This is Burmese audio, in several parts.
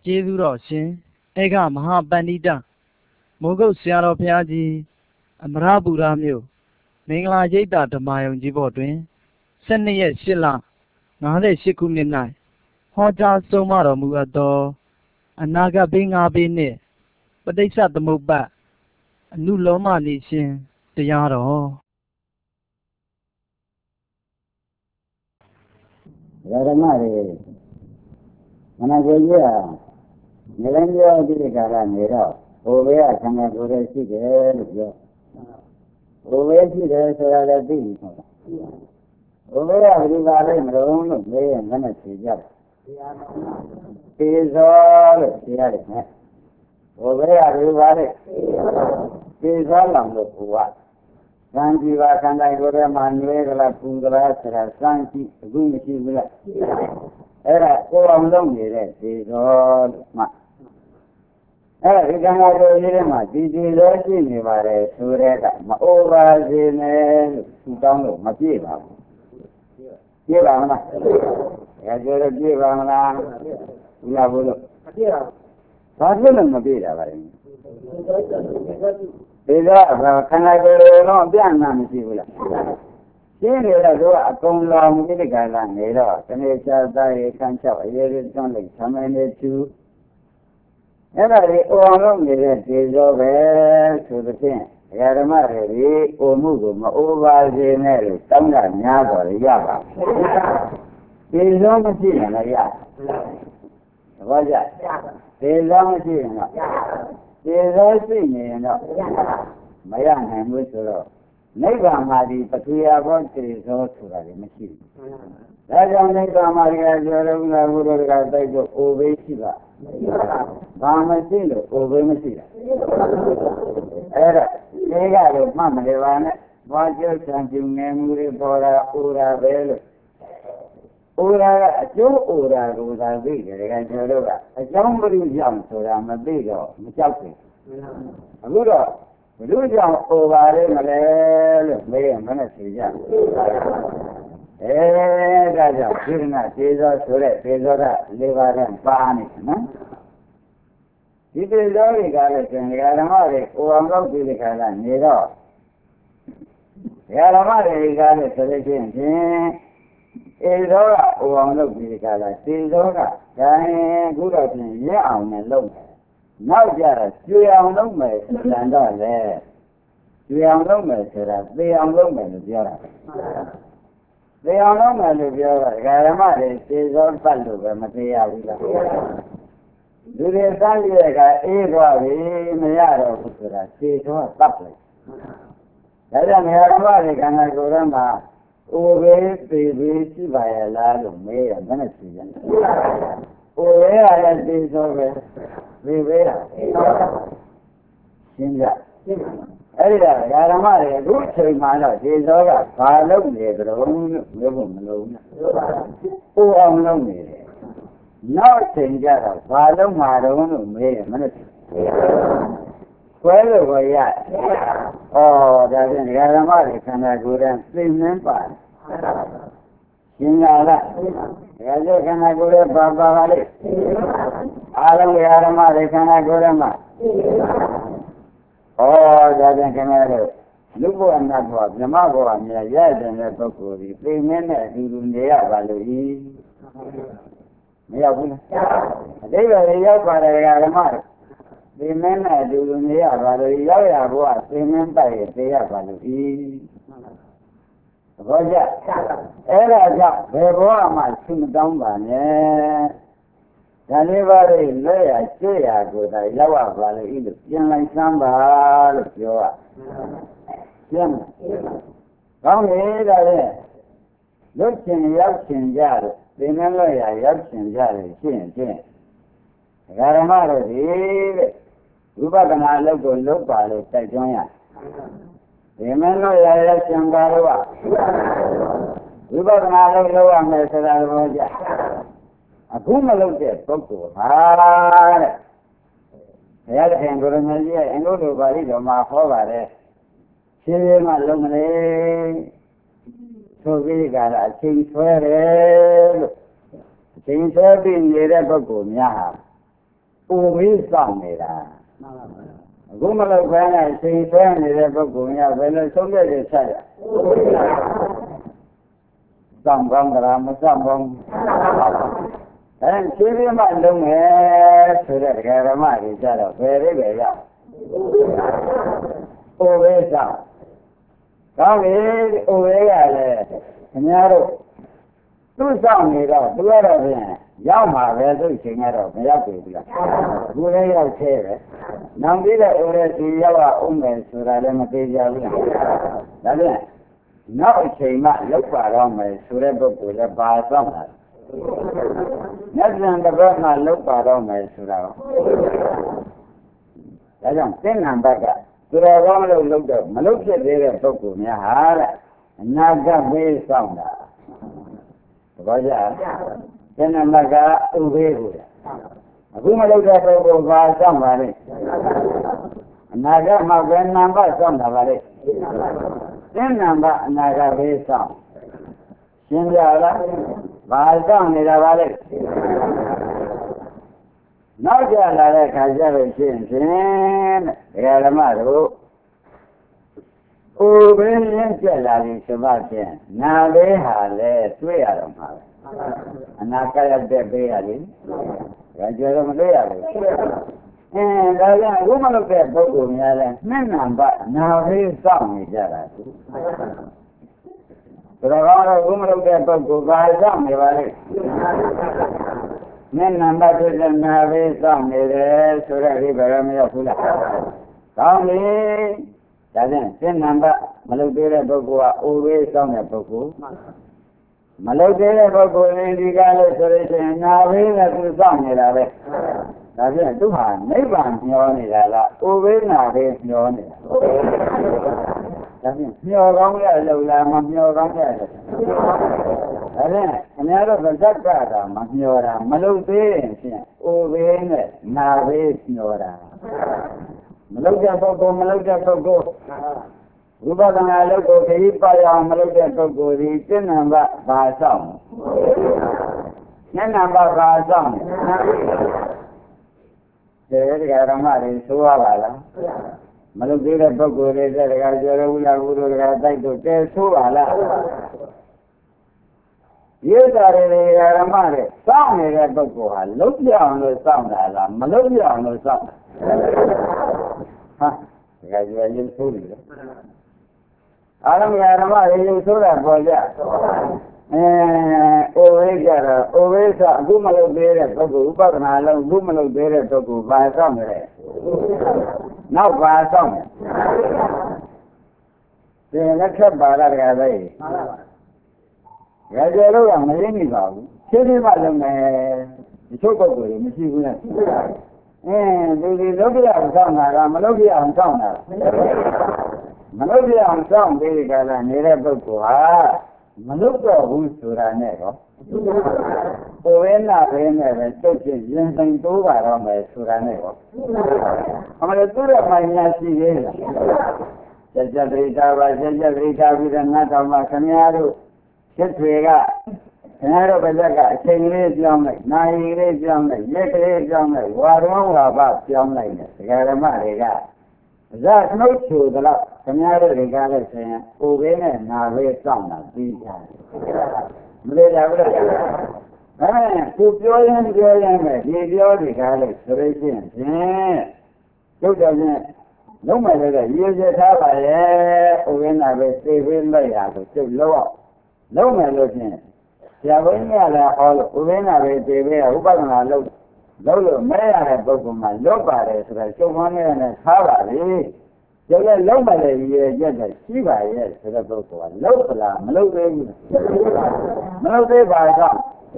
ကျေးဇူးတော်ရှင်ဧကမဟာပန္တိတမိုးကုတ်ဆရာတော်ဘုရားကြီးအမရပူရမြို့မင်္ဂလာရိပ်သာဓမ္မယုံကြီးဘော်တွင်12 ရက် 8 လ 58 ခုနှစ်၌ဟောကြားဆုံးမတော်မူအပ်သောအနာဂတ်ဘေး5ဘေးနှင့်ပဋိစ္စသမုပ္ပါအနုလောမနေရှင်တရားတော်ဓမ္မတွေမနာကြကြီးဟာနေလည်းပြောဒီကာလနေတော့ဟိုဘေးကဆံဃာကိုယ်ရရှိတယ်လို့ပြောဟိုဘေးရှိတယ်ဆိုတာလည်းသိပြီဟုတ်လားဟိုဘေးကဘယ်လိုပါလဲမလို့လို့မေးရင်လည်းဖြေကြတယ်သေသောလို့ဖြေရတယ်နဲ့ဟိုဘေးကဘယ်လိုပါလဲသေသောလောင်လို့ဟိုကသံကြည်ပါခန္ဓာကိုယ်ထဲမှာနွေးကြလားပူကြလားဆိုတာစမ်းကြည့်အခုမရှိဘူးလားအဲ့ဒါကိုယ်အောင်လုပ်နေတဲ့သေသောလို့မှအဲ့ဒီခန္ဓာကိုယ်ကြီးထဲမှာဒီလိုရှိနေပါတယ်ဆိုတဲ့ကမအိုပါစေနဲ့လို့သူတောင်းလို့မပြည့်ပါဘူးပြည့်ပါမလားအဲဒါကြပြည့်ပါမလားဘူးလားဘူးလို့မပြည့်ပါဘူးဘာဖြစ်လို့မပြည့်တာပါလဲဒီတော့ခန္ဓာကိုယ်လုံးအပြတ်နာမရှိဘူးလားရှင်းနေတော့သူကအကုန်လောင်ပြီးဒီကလာနေတော့တနေ့ချသားရေခန်းချောက်အရေးကြီးတွန်းလိုက်ဆမနေသူအဲ့ဒါဒီအိုအောင်လုပ်နေတဲ့ဒီသောပဲဆိုတဲ့ဖြင့်ဓမ္မတွေဒီအိုမှုကိုမအိုပါစေနဲ့လို့တောင်းတာများတော်ရပါဒီသောမရှိရင်လည်းရသဘောကျဒီသောမရှိရင်တော့ဒီသောရှိနေရင်တော့မရနိုင်ဘူးဆိုတော့နိဗ္ဗာန်မှာဒီပထဝီဘောတေသောဆိုတာလည်းမရှိဘူးဒါကြောင့်နိဗ္ဗာန်မှာဒီကပြောတော့ဘုရားဘုရားကတိုက်တော့အိုဘေးရှိပါဘာမရှိလို့အိုဘေးမရှိတာအဲ့ဒါဒီကတော့မှတ်မလဲပါနဲ့ဘာကျဆံကျုံငယ်မှုတွေပေါ်လာအိုတာပဲလို့အိုတာကအကျိုးအိုတာကိုသာသိတယ်ကကျွန်တော်တို့ကအကြောင်းဘယ်လိုကြောင့်ဆိုတာမသိတော့မကြောက်ဘူးအခုတော့ဘယ်လိုကြောင့်အိုပါလဲမလဲလို့မေးရင်မနဲ့ဖြေကြဒါကြောင့်ပြိဋ္ဌာသေသောဆိုတဲ့သေသောက၄ပါးနဲ့ပါနေတယ်နော်ဒီသေသောတွေကလည်းသင်္ဃာဓမ္မတွေအိုအောင်လုပ်ပြီးဒီခါကနေတော့ဓမ္မတွေကလည်းဆိုလို့ရှိရင်သေသောကအိုအောင်လုပ်ပြီးဒီခါလာသေသောကဒါရင်ခုတော့ပြင်ရအောင်နဲ့လုပ်တယ်နောက်ကြတော့ကျွေအောင်လုပ်မယ်တန်တော့လေကျွေအောင်လုပ်မယ်ဆိုတာသေအောင်လုပ်မယ်လို့ပြောတာသေအောင်လုပ်မယ်လို့ပြောတာဓမ္မတွေသေသောပတ်လို့ပဲမသိရဘူးလားလူတွေစမ်းရတဲ့ကအေးသွားပြီမရတော့ဘူးဆိုတာသေသောပတ်လိုက်ဒါကြောင့်ဓမ္မတွေခန္ဓာကိုယ်ထဲမှာအိုဘေးသေဘေးရှိပါရဲ့လားလို့မေးရမနဲ့ဖြေကြတယ်အိုဘေးရတဲ့သေသောပဲသေဘေးရရှင်းကြအဲ့ဒီဓမ္မတွေအခုချိန်မှတော့သေသောကဘာလုပ်နေကြတော့လို့ပြောဖို့မလိုဘူးအိုအောင်လုပ်နေတယ်နောက်ချိန်ကြတော့ဘာလုပ်မှာတော့လို့မေးရမနဲ့ခွဲလို့ကိုရဩဒါဖြင့်ဓမ္မတွေခန္ဓာကိုယ်နဲ့သိနှင်းပါရှင်းလာလားဒါကြောင့်ခန္ဓာကိုယ်ရဲ့ပါပါလေးအားလုံးဓမ္မတွေခန္ဓာကိုယ်မှာဩဒါဖြင့်ခင်ဗျားတို့လူဘဝနတ်ဘဝမြမဘဝမြတ်ရတဲ့ပုဂ္ဂိုလ်ဒီသိနှင်းနဲ့အတူတူနေရပါလို့ဤမရောက်ဘူးလားအတိတ်ကရောက်ပါတယ်ဓမ္မတွေသိနှင်းနဲ့အတူတူနေရပါလို့ရောက်ရဘဝသိနှင်းတိုက်ရသိရပါလို့ဤဘောကြအဲ့ဒါကြောင့်ဘယ်ဘဝမှသိမတောင်းပါနဲ့ဒါလေးပါးလေးလွဲ့ရကျွေ့ရကိုသာရောက်ရပါလို့ဤလို့ပြန်လိုက်စမ်းပါလို့ပြောရကျမ်းကောင်းပြီဒါလည်းလွတ်ချင်ရောက်ချင်ကြတယ်သင်္ကန်းလွဲ့ရရောက်ချင်ကြတယ်ရှင်းရှင်းဓမ္မတို့ဒီတဲ့ဝိပဿနာလုပ်ကိုလုပ်ပါလို့တိုက်တွန်းရဒီမင်းတို့ရရချင်ပါလို့ဝိပဿနာလုပ်ရမယ်ဆိုတာကိုကြအခုမလုပ်တဲ့ပုဂ္ဂိုလ်ဟာတဲ့ဘုရားရှင်ကိုရမကြီးရဲ့အင်္ဂုတ္တပါဠိတော်မှာဟောပါတယ်ရှင်းရှင်းမှလုံးမလဲဆိုပြီးကြတာအချိန်ဆွဲတယ်လို့အချိန်ဆွဲပြီးနေတဲ့ပုဂ္ဂိုလ်များဟာဝေးဆောင်နေတာအခုမလုပ်ဘဲနဲ့ချိန်ဆွဲနေတဲ့ပုဂ္ဂိုလ်များဘယ်လိုဆုံးဖြတ်ရဆက်ရစောင့်ကောင်းကြလားမစောင့်ကောင်းဖြည်းဖြည်းမှလုံးမယ်ဆိုတဲ့ဓမ္မတွေကြတော့ဘယ်လေးပဲရောက်ဝေးဆောင်ကောင်းပြီဝေးရလေခင်ဗျားတို့သူ့ဆောင်နေတော့သူရတော့ဖြင့်ရောက်မှာပဲသူ့ချိန်ကတော့မရောက်ပြီလားအခုလည်းရောက်သေးပဲနောက်ပြီးတော့ဦးရဲ့ဒီရောက်အောင်မယ်ဆိုတာလည်းမသေးကြဘူးဒါဖြင့်နောက်အချိန်မှလောက်ပါတော့မယ်ဆိုတဲ့ပုဂ္ဂိုလ်လည်းပါဆောင်တာညဇန်တစ်ပတ်မှလောက်ပါတော့မယ်ဆိုတာဒါကြောင့်သင်္နံဘက်ကသူတော်ကောင်းလို့လုပ်တော့မလုပ်ဖြစ်သေးတဲ့ပုဂ္ဂိုလ်များဟာတဲ့အနာဂတ်ဘေးဆောင်တာသဘောကျသင်္နံဘက်ကဥဘေးကိုအခုမလုပ်တဲ့ပုဂ္ဂိုလ်ပါဆောင်ပါလေအနာဂတ်မှာဘယ်နံပါတ်ဆောင်တာပါလေသင်္နံဘအနာဂတ်ဘေးဆောင်ရှင်းပြလားဘာဆောင်နေတာပါလေနောက်ကြလာတဲ့ခါကျတော့ရှင်းဖြင့်တဲ့ဓမ္မတို့ဥပင်းရင်းကျက်လာပြီဆိုမှဖြင့်နာလေးဟာလည်းတွေ့ရတော့မှာပဲအနာကရတဲ့ပေးရလေဒါကြတော့မတွေ့ရဘူးဒါကြောင့်ဘုမလုပ်တဲ့ပုဂ္ဂိုလ်များလည်းနှစ်နံပါတ်နာလေးစောင့်နေကြတာသူဒါတော့ဘုမလုပ်တဲ့ပုဂ္ဂိုလ်ဘာစောင့်နေပါလဲမျက်နှာပတ်တဲ့နာလေးစောင့်နေတယ်ဆိုတော့ဒီဘယ်မရောက်ဘူးလားကောင်းပြီဒါဖြင့်မျက်နှာပတ်မလုပ်သေးတဲ့ပုဂ္ဂိုလ်ကအိုလေးစောင့်တဲ့ပုဂ္ဂိုလ်မလုပ်သေးတဲ့ပုဂ္ဂိုလ်ရင်းဒီကားလို့ဆိုရင်နာလေးနဲ့သူစောင့်နေတာပဲဒါဖြင့်သူဟာနိဗ္ဗာန်မျောနေတာလားအိုလေးနာလေးမျောနေတာဒါဖြင့်မျောကောင်းရလို့လားမမျောကောင်းရလို့ဒါဖြင့်အများတော့ဗဇက်ကတာမမျောတာမလုပ်သေးရင်ဖြင့်အိုဘေးနဲ့နာဘေးမျောတာမလုပ်တဲ့ပုဂ္ဂိုလ်မလုပ်တဲ့ပုဂ္ဂိုလ်ဝိပဿနာလုပ်ကိုခရီးပါရအောင်မလုပ်တဲ့ပုဂ္ဂိုလ်ဒီသင်္နံပါဘာဆောင်သင်္နံပါဘာဆောင်တရားဓမ္မတွေဆိုရပါလားမလုပ်သေးတဲ့ပုဂ္ဂိုလ်တွေတဲ့တရားကျော်ရဘူးလားဘုရားတရားတိုက်တော့တဲဆိုပါလားရိစ္ဆာတွေဓမ္မတွေစောင့်နေတဲ့ပုဂ္ဂိုလ်ဟာလုံးပြအောင်လို့စောင့်တာလားမလုံးပြအောင်လို့စောင့်ဟာတရားကျော်ရင်ဆိုးတယ်အာရမဓမ္မတွေရင်ဆိုးတာပေါ်ကြအိုဝိကြတော့အိုဝိသအခုမလုပ်သေးတဲ့ပုဂ္ဂိုလ်ဥပဒနာလုံးအခုမလုပ်သေးတဲ့ပုဂ္ဂိုလ်ဘာစောင့်လဲနောက်ဘာဆောင်လဲဒီလက်ထပ်ပါရတကယ်ပဲရကြလို့ကမရင်းနေပါဘူးရှင်းရှင်းမှလုံးမယ်ဒီချုပ်ပုဂ္ဂိုလ်တွေမရှိဘူးနဲ့ဒီလုပ်ပြအောင်ဆောင်တာကမလုပ်ပြအောင်ဆောင်တာမလုပ်ပြအောင်ဆောင်ပြီးကြတာနေတဲ့ပုဂ္ဂိုလ်ဟာမလုပ်တော့ဘူးဆိုတာနဲ့တော့ကိုယ်ဝဲနာပဲနဲ့ပဲတုတ်ချင်းရင်ဆိုင်တိုးပါတော့မယ်ဆိုတာနဲ့တော့အမှန်တူတဲ့မိုင်းများရှိသေးတယ်စကြတိတာပါစကြတိတာပြီးတော့ငါတော်မှာခင်ဗျားတို့စစ်တွေကခင်ဗျားတို့ပါဇက်ကအချိန်လေးပြောင်းလိုက်နာရီလေးပြောင်းလိုက်ရက်ကလေးပြောင်းလိုက်ဝါရောဝါပပြောင်းလိုက်တယ်ဒကာဓမ္မတွေကဇာနှုတ်ချိုတော့ခင်ဗျားတို့တွေကလည်းဆိုရင်ကိုယ်ပဲနဲ့နာလေးစောင့်တာပြီးကြတယ်မလေးကြဘူးလားကိုပြောရင်ပဲဒီပြောဒီကားလို့ဆိုရချင်းဖြင့်ကျုပ်တော်ချင်းလုံးမယ်လည်းရည်ရထားပါရဲ့ဥပင်းနာပဲသိပေးလိုက်ရဆိုကျုပ်လုံးမယ်လို့ဖြင့်ဆရာဘုန်းကြီးကလည်းဟောလို့ဥပင်းနာပဲသိပေးရဥပဒနာလုံးလို့မဲရတဲ့ပုဂ္ဂိုလ်မှာလွတ်ပါတယ်ဆိုတော့ကျုပ်မနဲ့ထားပါလေကျုပ်လည်းလုံးမယ်လည်းရည်ရက်တဲ့ရှိပါရဲ့ဆိုတဲ့ပုဂ္ဂိုလ်ကလုံးပလားမလုံးသေးဘူးမလုံးသေးပါတော့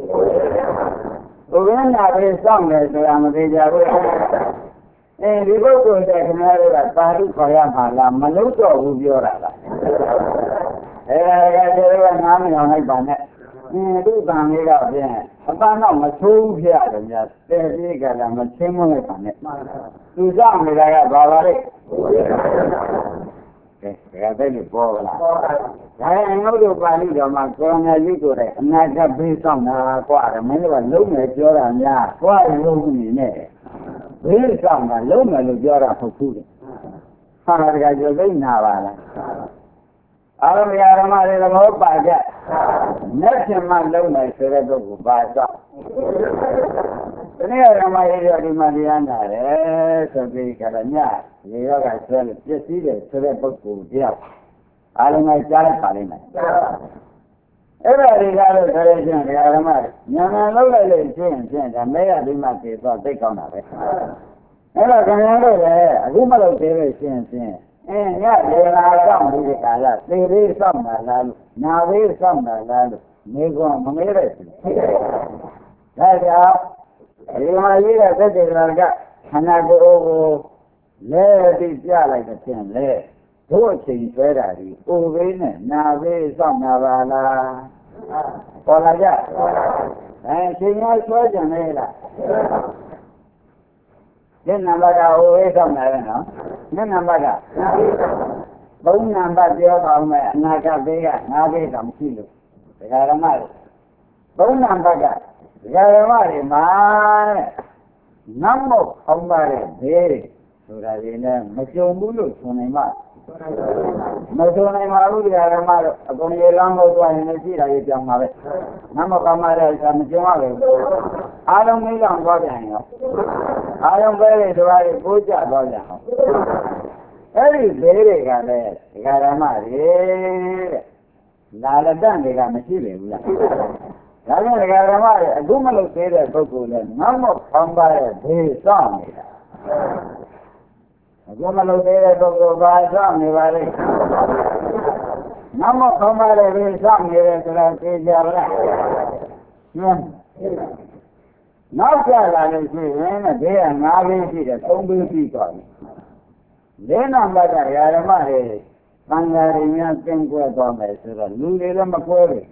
ဥပင်းနာပဲစောင့်တယ်ဆိုတာမသေးကြဘူးဒီပုဂ္ဂိုလ်တဲ့ခင်ဗျားတို့ကပါဠိခေါ်ရမှာလားမလုံးတော့ဘူးပြောတာလားဒါကကျတော့နားမရောလိုက်ပါနဲ့သူ့တန်လေးကဖြင့်အပန်းတော့မဆိုးဘူးဖျရတယ်များတဲ့ပြေကလည်းမချင်းမလိုက်ပါနဲ့သူစောင့်နေတာကဘာပါလဲဒါပဲလို့ပေါ်လာဒါငုတ်တို့ပါဠိတော်မှာကိုရဏကြီးကိုတဲ့အနာဂတ်ဘေးဆောင်တာကွာတယ်မင်းတို့ကလုံးမယ်ပြောတာများကွာလုံးနေနဲ့ဘေးဆောင်တာလုံးမယ်လို့ပြောတာဟုတ်ဘူးလေဟာတကယ်ကြိုသိနာပါလားအားလုံးဓမ္မတွေသဘောပါကြမျက်ဖြင့်မှလုံးမယ်ဆိုတဲ့ပုဂ္ဂိုလ်ပါတော့ဒီနေ့ဓမ္မရေးရဒီမှာတရားနာတယ်ဆိုပြီးကြတော့ညရေရောကဆွဲလို့ပြည့်စည်တယ်ဆိုတဲ့ပုဂ္ဂိုလ်တယောက်အားလုံးကကြားလိုက်ပါလိမ့်မယ်အဲ့ဒါတွေကတော့ဆိုရချင်းဓမ္မညာနာလုံးလိုက်လို့ရှင်းဒါမဲရဒီမှာပြေတော့သိကောင်းတာပဲအဲ့တော့ခင်ဗျားတို့လည်းအခုမလုပ်သေးလို့ရှင်းရလေလာတော့ဒီကလာသေလေးစောင့်တာလားလို့နာလေးစောင့်တာလားလို့နေကောမမေးရဘူးဒါကြောင့်ဒီမှာရေးတဲ့သက်သေလာကခန္ဓာကိုယ်ကိုလဲပြီးပြလိုက်တဲ့ဖြင့်လေတို့အချိန်ဆွဲတာဒီအိုဘေးနဲ့နာဘေးစောင့်တာပါလားပေါ်လာကြချိန်ရဆွဲကြနေလားဒီနံပါတ်ကအိုဘေးစောင့်တာလေနော်မျက်နံပါတ်ကဘုံနံပါတ်ပြောပါဦးမယ်အနာဂတ်ဘေးကငါးဘေးတော့မရှိလို့ဒကာရမတွေဘုံနံပါတ်ကဒကာရမတွေမှာနတ်မောက်အောင်ပါတဲ့ဘေးဆိုတာဒီနဲ့မကြုံဘူးလို့ဆိုနေမှမဆိုနိုင်ပါဘူးဒကာရမတို့အကုန်ရေလောင်းလို့သွားရင်လည်းရှိတာကြီးကြောင်ပါပဲနတ်မောက်အောင်ပါတဲ့ဆိုတာမကြုံရဘူးအားလုံးမိလောင်သွားပြန်ရောအားလုံးပဲတွေတို့ရီကိုးကြသွားကြအောင်အဲ့ဒီဘေးတွေကလည်းဒကာရမတွေတဲ့လာလတန်တွေကမရှိလေဘူးလားဒါကြောင့်ဒကာရမတွေအခုမလုပ်သေးတဲ့ပုဂ္ဂိုလ်လည်းနောက်မှဖောင်းပါတဲ့ဘေးစောင့်နေတာအခုမလုပ်သေးတဲ့ပုဂ္ဂိုလ်ဘာစောင့်နေပါလိမ့်နောက်မှဖောင်းပါတဲ့ဘေးစောင့်နေတယ်ဆိုတော့သိကြလားဟင်းနောက်ကြလာလို့ရှိရင်ဘေးက၅ဘေးရှိတယ်၃ဘေးရှိသွားပြီလေးနံပါတ်ကဓမ္မတွေသံဃာတွေများသင်ကွဲသွားမယ်ဆိုတော့လူတွေလည်းမကွဲဘူး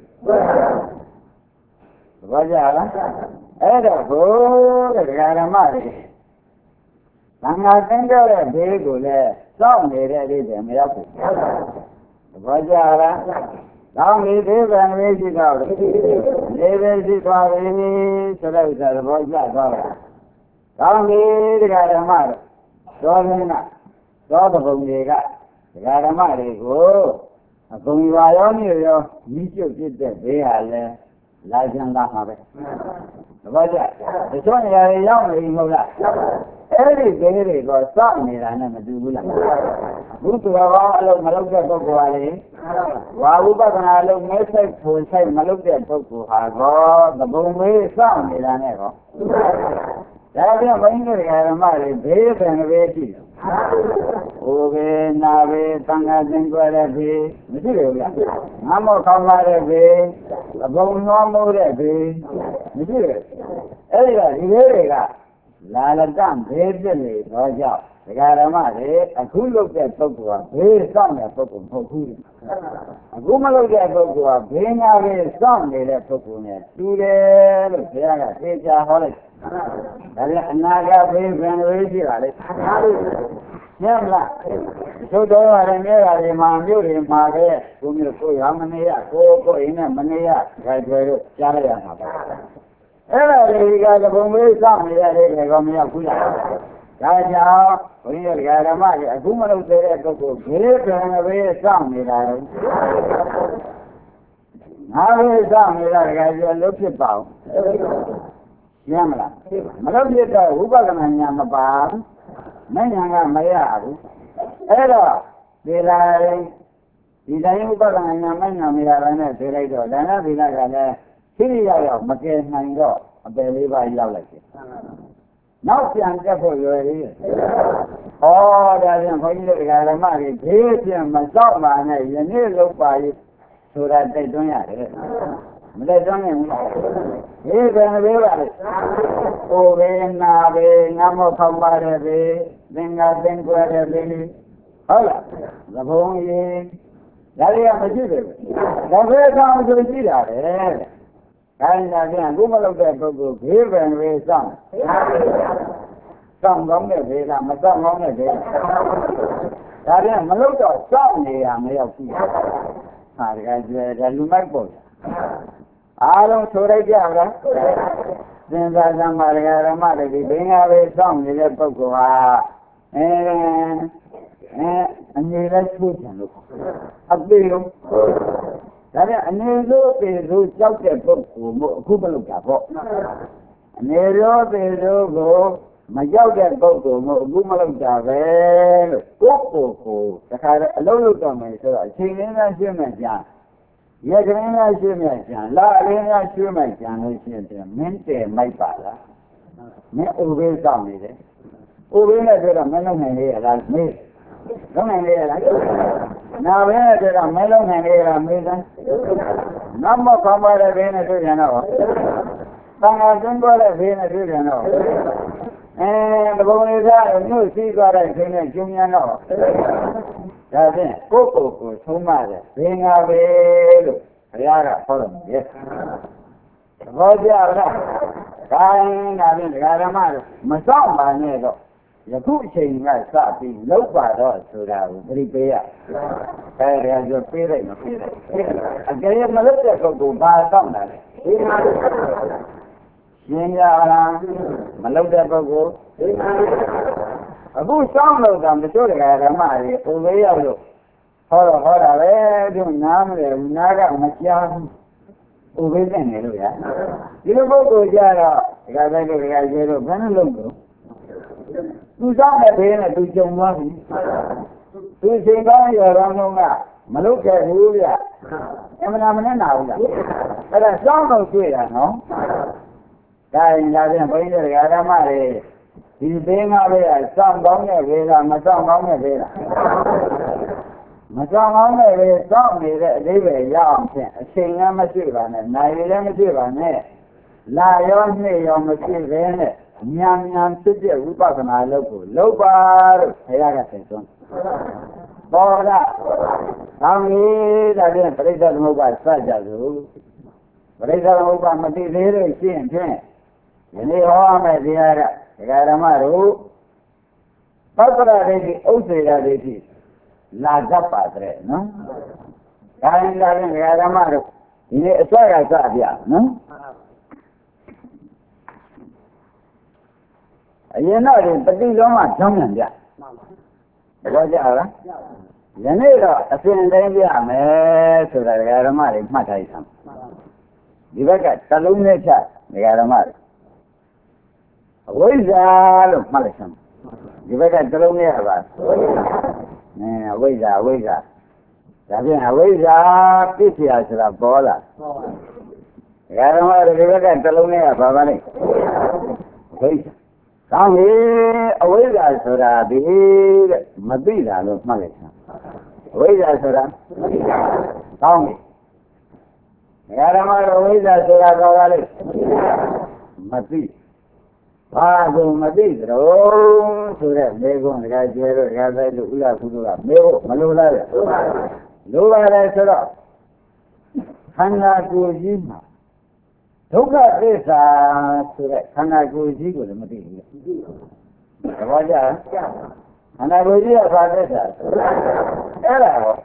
ဘာကြလားအဲ့တော့ဘုရားဓမ္မတွေသံဃာသင်ကြတဲ့ဘေးကိုလည်းစောင့်နေတဲ့အိမ်မရောက်ဘူးဘာကြလားကောင်းပြီဒီဗံလေးရှိတော့လေးပဲရှိသွားပြီဆိုတော့သဘောကျသွားတယ်ကောင်းပြီဓမ္မတွေတော်ရင်းကသောတပုံတွေကဒကာဓမ္မတွေကိုအကုန်ရွာရောမြို့ရောမြည်ကျုပ်ပြစ်တဲ့ဘေးဟာလဲလာကျန်လာမှာပဲသဘောကျတချို့နေရာတွေရောက်နေပြီမဟုတ်လားအဲ့ဒီဘေးတွေကိုစောင့်နေတာနဲ့မတူဘူးလားအခုသူတော်ကောင်းအလုပ်မလုပ်တဲ့ပုဂ္ဂိုလ်ဟာလေဝါဥပဒနာအလုပ်မဲဆိုင်ဖွယ်ဆိုင်မလုပ်တဲ့ပုဂ္ဂိုလ်ဟာကောသဘုံမေးစောင့်နေတာနဲ့ကောဒါကြောင့်ဘုန်းကြီးတို့ဓမ္မတွေဘေးပင်ဘေးရှိတယ်။ဟိုဘေးနာဘေးသံဃာသင်္ကြန်တဲ့ဘေးမရှိဘူးဗျာ။ငါမောခေါင်းလာတဲ့ဘေးအဘုံနှောမိုးတဲ့ဘေးမရှိဘူး။အဲဒီကဒီဘေးတွေကလာလတံဘေးဖြစ်နေတော့ကြောင့်ဒကာဓမ္မတွေအခုလုပ်တဲ့ပုဂ္ဂိုလ်ကဘေးစောင့်တဲ့ပုဂ္ဂိုလ်မဟုတ်ဘူး။အခုမလုပ်တဲ့ပုဂ္ဂိုလ်ကဘေးညာဘေးစောင့်နေတဲ့ပုဂ္ဂိုလ်နဲ့တူတယ်လို့ဘုရားကသိချာဟောလိုက်။ဒါလည်းအနာဂတ်ဘေးပင်ဝေးရှိပါလေ။ညမလားသို့တော်ရတယ်မြဲတာတွေမှာမြို့တွေမှာပဲကိုမျိုးကိုရမနေရကိုအိမ်နဲ့မနေရခိုင်တွေတို့ကြားရရမှာပါ။အဲ့ဒါတွေကသဘုံမေးစောင့်နေရတဲ့ကောမရောက်ဘူးလား။ဒါကြောင့်ဘုရားဓမ္မကြီးအခုမလုပ်သေးတဲ့ပုဂ္ဂိုလ်ဘေးပင်ဝေးစောင့်နေတာလေ။ငါဘေးစောင့်နေတာကလည်းလွတ်ဖြစ်ပါဦး။ရမလားမလုပ်ဖြစ်တော့ဝိပဿနာဉာဏ်မပါဘူးမဉာဏ်ကမရဘူးအဲ့တော့ဒီလာဒီတိုင်းဝိပဿနာဉာဏ်မဉာဏ်မရတာနဲ့သိလိုက်တော့ဒါနသီလကလည်းသိရရောက်မကယ်နိုင်တော့အပယ်လေးပါးရောက်လိုက်တယ်နောက်ပြန်တက်ဖို့ရွယ်သေးတယ်ဩဒါပြန်ခွန်ကြီးတို့ဓမ္မတွေဘေးပြန်မစောက်ပါနဲ့ယနေ့လုံးပါရေးဆိုတာတိုက်တွန်းရတယ်မလဲတော့နေဘူးဒီကံလေးပါလေဟိုဘေးနာဘေးငါမောဖောင်းပါတဲ့ဘေးသင်္ဃာသင်္ကွယ်တဲ့ဘေးဟုတ်လားသဘုံကြီးဒါတွေကမရှိဘူးဒါပဲကောင်းဆိုရှိတာလေခိုင်းတာပြန်ခုမလုပ်တဲ့ပုဂ္ဂိုလ်ဘေးပင်ဘေးစောင့်ကောင်းတဲ့ဘေးလားမစောင့်ကောင်းတဲ့ဘေးဒါပြန်မလုပ်တော့စောင့်နေရမရောက်ဘူးဟာတကယ်ကျွဲဒါလူမိုက်ပေါ့အားလုံးဆိုလိုက်ကြလားစဉ်းစားသမာဓိဓမ္မတွေဒီဘင်္ဂါပဲစောင့်နေတဲ့ပုဂ္ဂိုလ်ဟာအနေနဲ့ချိုးချင်လို့အသေးလုံးဒါပြန်အနေလို့ပေလို့ကြောက်တဲ့ပုဂ္ဂိုလ်မို့အခုမလုပ်တာပေါ့အနေလို့ပေလို့ကိုမကြောက်တဲ့ပုဂ္ဂိုလ်မို့အခုမလုပ်တာပဲလို့ကိုတခါအလုံးလုံးတော့မယ်ဆိုတော့အချိန်လေးနဲ့ရှင်းမယ်ကြာရက်ကလေးနဲ့ရှင်းမယ်ကြာလာလေးနဲ့ရှင်းမယ်ကြာလို့ရှင်းတယ်မင်းတယ်မိုက်ပါလားမင်းဥပ္ပေစောင့်နေတယ်ဥပ္ပေနဲ့ပြောတော့မလုံးနိုင်လေရလားမေးလုံးနိုင်လေရလားနာဘဲနဲ့ပြောတော့မလုံးနိုင်လေရလားမေးတယ်နမခေါ်ပါတဲ့ဘဲနဲ့တွေ့ပြန်တော့သံဃာသွင်းသွားတဲ့ဘေးနဲ့တွေ့ပြန်တော့တပုံလေးသားမြို့စီးသွားတဲ့ခင်းနဲ့ကျုံညာတော့ဒါဖြင့်ကိုယ့်ကိုယ်ဆုံးမတယ်ဘေးငါပဲလို့ဘုရားကဟောတော်မူရဲ့သဘောကျလားခိုင်းဒါဖြင့်ဒကာဓမ္မတို့မစောင့်ပါနဲ့တော့ယခုအချိန်ကစပြီးလောက်ပါတော့ဆိုတာကိုပြိပေးရဒါကြပေးလိုက်မပေးလိုက်အကယ်၍မလုပ်တဲ့ပုဂ္ဂိုလ်ဘာစောင့်တာလဲဒီမှာရှင်းရလားမလုပ်တဲ့ပုဂ္ဂိုလ်အခုစောင့်လို့ကမချိုးတဲ့ဓမ္မတွေဥပ္ပေရောက်လို့ဟောတာပဲသူနားမလဲနားကမကြားဘူးဥပ္ပေနဲ့နေလို့ရဒီလိုပုဂ္ဂိုလ်ကြတော့ဒကာတိုင်းတို့ဒကာကျေတို့ဘယ်နှလုံးလို့သူစောင့်တဲ့ဘေးနဲ့သူကြုံသွားပြီသူချိန်ကောင်းရောတော်လုံးကမလုပ်ခဲ့ဘူးဗျအမှန်မနဲ့နာဘူးလားအဲ့ဒါစောင့်လို့တွေ့တာနော်ဒါရင်ဒါပြန်ဘုန်းကြီးတို့ဓမ္မတွေဒီဘေးငါပဲစောင့်ကောင်းတဲ့ဘေးကမစောင့်ကောင်းတဲ့ဘေးလားမစောင့်ကောင်းတဲ့ဘေးစောင့်နေတဲ့အသေးပဲရအောင်ဖြင့်အချိန်ကမရှိပါနဲ့နိုင်ရလည်းမရှိပါနဲ့လာရောနှစ်ရောမရှိဘဲနဲ့မြန်ဖြစ်တဲ့ဝိပဿနာလုပ်ကိုလုပ်ပါလို့ဘုရားကဆက်သွန်းပေါ်လာကောင်းပြီဒါဖြင့်ပရိစ္ဆေသမုပ္ပါစကြစို့ပရိစ္ဆေသမုပ္ပါမသိသေးလို့ရှင်းဖြင့်ဒီနေ့ဟောမယ့်တရားကဒကာဓမ္မတို့ပတ္တရာဒိဋ္ဌိဥစ္စေရာဒိဋ္ဌိလာတတ်ပါတဲ့နော်ဒါရင်ဒါဖြင့်ဒကာဓမ္မတို့ဒီနေ့အစကစပြနော်အရင်တော့ပฏิလုံးကကြောင်းပြန်ပြသဘောကျလားယနေ့တော့အစဉ်တိုင်းပြမယ်ဆိုတာဒကာဓမ္မတွေမှတ်ထားရအောင်ဒီဘက်ကတလုံးနဲ့ချက်ဒကာဓမ္မတွေအဝိဇ္ဇာလို့မှတ်လိုက်စမ်းဒီဘက်ကတလုံးနဲ့ပါအဝိဇ္ဇာဒါဖြင့်အဝိဇ္ဇာပြည့်စရာဆိုတာပေါ်လာဒကာဓမ္မတွေဒီဘက်ကတလုံးနဲ့ပါပါလိမ့်အဝိဇ္ဇာကောင်းပြီအဝိဇ္ဇာဆိုတာဒီတဲ့မသိတာလို့မှတ်လိုက်စမ်းအဝိဇ္ဇာဆိုတာမသိတာကောင်းပြီဓမ္မတော်ဝိဇ္ဇာဆိုတာကောပါလိမ့်မသိဘာကိုမသိကြတော့ဆိုတဲ့မေကွန်းဒကာကျဲတို့ဒကာဆိုင်တို့ဥရခုတို့ကမေဖို့မလိုလားဗျလိုပါတယ်ဆိုတော့ခန္ဓာကိုယ်ကြီးမှာဒုက္ခသစ္စာဆိုတဲ့ခန္ဓာကိုယ်ကြီးကိုလည်းမသိဘူးသဘောကျလားခန္ဓာကိုယ်ကြီးကဘာသစ္စာအဲ့ဒါဟော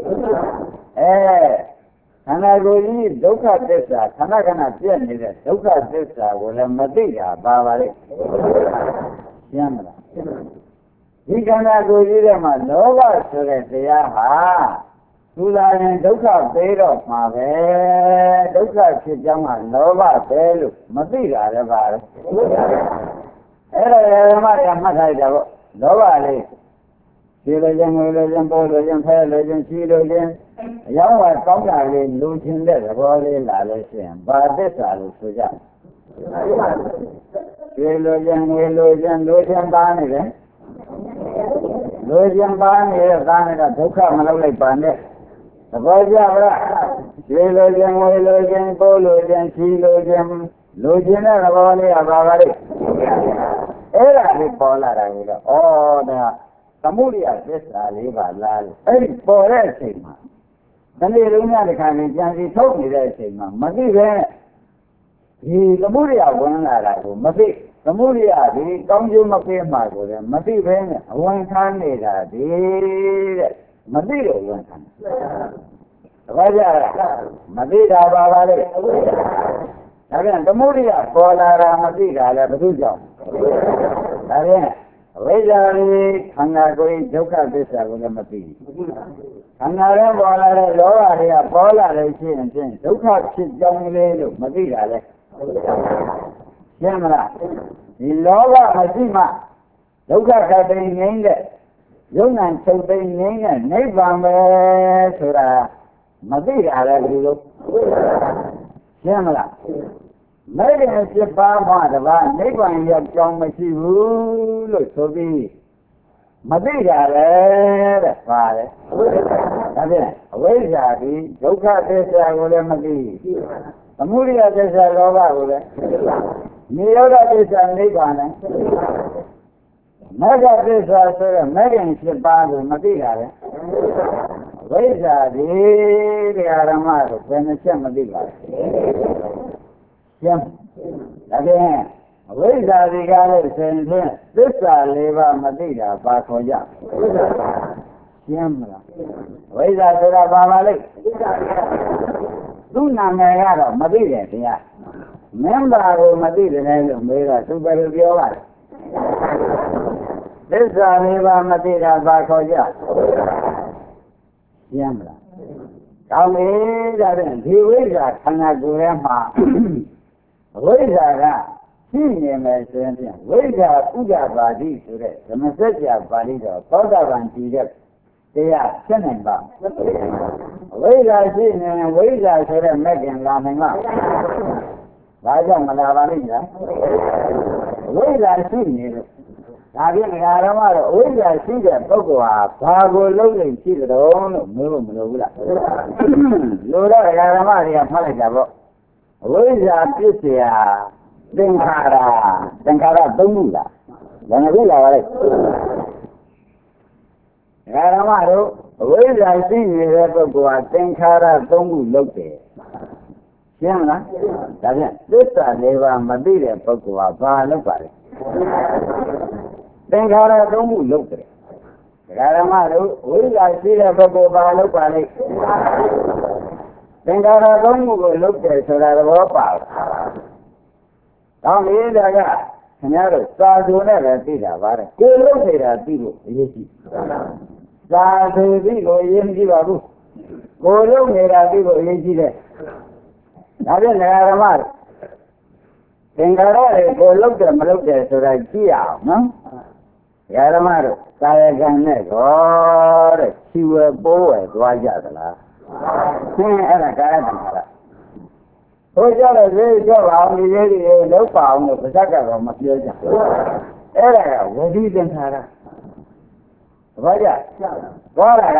ခန္ဓာကိုယ်ကြီးဒုက္ခသစ္စာခဏပြည့်နေတဲ့ဒုက္ခသစ္စာကိုလည်းမသိတာပါပါလေရှင်းမလားဒီခန္ဓာကိုယ်ကြီးထဲမှာလောဘဆိုတဲ့တရားဟာသူလာရင်ဒုက္ခပေးတော့မှာပဲဒုက္ခဖြစ်ကြောင်းကလောဘပဲလို့မသိတာလည်းပါပဲအဲ့ဒါဓမ္မတွေမှတ်ထားကြပေါ့လောဘလေးဒီလိုခြင်းငွေလိုခြင်းပေါ်လိုခြင်းဖဲလိုခြင်းရှိလိုခြင်းအယောင်းဝကောင်းတာလေးလူချင်းတဲ့သဘောလေးလာလို့ရှိရင်ဘာသစ္စာလို့ဆိုကြဒီလိုခြင်းငွေလိုခြင်းပါနေတယ်လိုခြင်းပါနေတဲ့သားနဲ့ဒုက္ခမလောက်လိုက်ပါနဲ့သဘောကျလားဒီလိုခြင်းငွေလိုခြင်းပေါ်လိုခြင်းရှိလိုခြင်းတဲ့သဘောလေးကဘာပါလဲအဲ့ဒါလေးပေါ်လာတာကြီးတော့ဩဒါသမုဒိယသစ္စာလေးပါလားလို့အဲ့ဒီပေါ်တဲ့အချိန်မှာတနေ့လုံးညတစ်ခါနေကြံစီထုတ်နေတဲ့အချိန်မှာမသိပဲဒီသမုဒိယဝင်လာတာကိုမသိသမုဒိယဒီကောင်းကျိုးမပေးမှကိုလည်းမသိပဲနဲ့အဝင်ခံနေတာဒီတဲ့မသိလို့ဝင်ခံတပည့်ကြလားမသိတာပါပါလေဒါပြန်သမုဒိယပေါ်လာတာမသိတာလည်းဘယ်သူကြောင့်ဒါပြန်အဝိဇ္ဇာလေးခန္ဓာကိုယ်ဒုက္ခသစ္စာကိုလည်းမသိဘူးခန္ဓာရဲ့ပေါ်လာတဲ့လောဘတွေကပေါ်လာလို့ရှိရင်ဖြင့်ဒုက္ခဖြစ်ကြောင်းလေးလို့မသိတာလေရှင်းမလားဒီလောဘမရှိမှဒုက္ခခတ်သိငြိမ်းတဲ့ယုံနာချုပ်သိငြိမ်းတဲ့နိဗ္ဗာန်ပဲဆိုတာမသိတာလည်းဘယ်လိုရှင်းမလားမဲ့တဲ့ဖြစ်ပါမှတပါးနိဗ္ဗာန်ရောက်ကြောင်းမရှိဘူးလို့ဆိုပြီးမသိတာလေတဲ့ပါတယ်ဒါဖြင့်အဝိဇ္ဇာဒီဒုက္ခသစ္စာကိုလည်းမသိသမုဒိယသစ္စာလောဘကိုလည်းနိရောဓသစ္စာနိဗ္ဗာန်လည်းမဂ္ဂသစ္စာဆိုတဲ့မဲ့တဲ့ဖြစ်ပါကိုမသိတာလေအဝိဇ္ဇာဒီတရားဓမ္မကိုဘယ်နှချက်မသိပါဘူးရှင်းဒါဖြင့်အဝိဇ္ဇာဒီကားလို့ဆိုရင်သစ္စာ၄ပါးမသိတာဘာခေါ်ကြရှင်းမလားအဝိဇ္ဇာဆိုတာဘာပါလဲသူ့နာမည်ကတော့မသိတယ်တရားမင်းဘာကိုမသိတယ်လို့မေးတော့သူဘယ်လိုပြောပါလဲသစ္စာ၄ပါးမသိတာဘာခေါ်ကြရှင်းမလားကောင်းပြီဒါဖြင့်ဒီဝိဇ္ဇာခန္ဓာကိုယ်ထဲမှာအဝိဇ္ဇာကရှိနေမယ်ဆိုရင်ဝိဇ္ဇာဥဒ္ဒပါတိဆိုတဲ့ဓမ္မစကြာပါဠိတော်သောတာပန်တည်တဲ့တရားဖြစ်နိုင်ပါအဝိဇ္ဇာရှိနေဝိဇ္ဇာဆိုတဲ့မဲ့ခင်လာနိုင်မှာဘာကြောင့်မလာပါလိမ့်လားအဝိဇ္ဇာရှိနေလို့ဒါဖြင့်ဓမ္မတော့အဝိဇ္ဇာရှိတဲ့ပုဂ္ဂိုလ်ဟာဘာကိုလုံးလိမ့်ရှိကြတော့လို့မေးဖို့မလိုဘူးလားလိုတော့ဓမ္မတွေကမှတ်လိုက်တာပေါ့အဝိဇ္ဇာပြစ်เสียသင်္ခါရသုံးခုလားဘယ်နှခုလာပါလဲဓမ္မတို့အဝိဇ္ဇာရှိနေတဲ့ပုဂ္ဂိုလ်ဟာသင်္ခါရသုံးခုလုပ်တယ်ရှင်းလားဒါဖြင့်သစ္စာ၄ပါးမသိတဲ့ပုဂ္ဂိုလ်ဟာဘာလုပ်ပါလဲသင်္ခါရသုံးခုလုပ်တယ်ဓမ္မတို့ဝိဇ္ဇာရှိတဲ့ပုဂ္ဂိုလ်ဘာလုပ်ပါလဲသင်္ခါရသုံးခုကိုလုပ်တယ်ဆိုတာသဘောပါလားကောင်းပြီဒါကခင်ဗျားတို့စာစုံနဲ့လည်းသိတာပါတဲ့ကိုယ်လုပ်နေတာသိလို့အရေးကြီးစာစုံသိလို့အရေးမကြီးပါဘူးကိုယ်လုပ်နေတာသိလို့အရေးကြီးတယ်ဒါဖြင့်ဓမ္မတို့သင်္ခါရတွေကိုယ်လုပ်တယ်မလုပ်တယ်ဆိုတာကြည့်ရအောင်နော်ဓမ္မတို့ကာယကံနဲ့တော့တဲ့ခြိဝဲပိုးဝဲသွားကြသလားအဲ့ဒါကာယသင်္ခါရဟိုကြတော့ဈေးကြောက်အောင်ဒီလေးတွေလောက်ပါအောင်လို့ပါဇက်ကတော့မပြောကြဘူးအဲ့ဒါကဝိသင်္ခါရဘာကြသွားတာက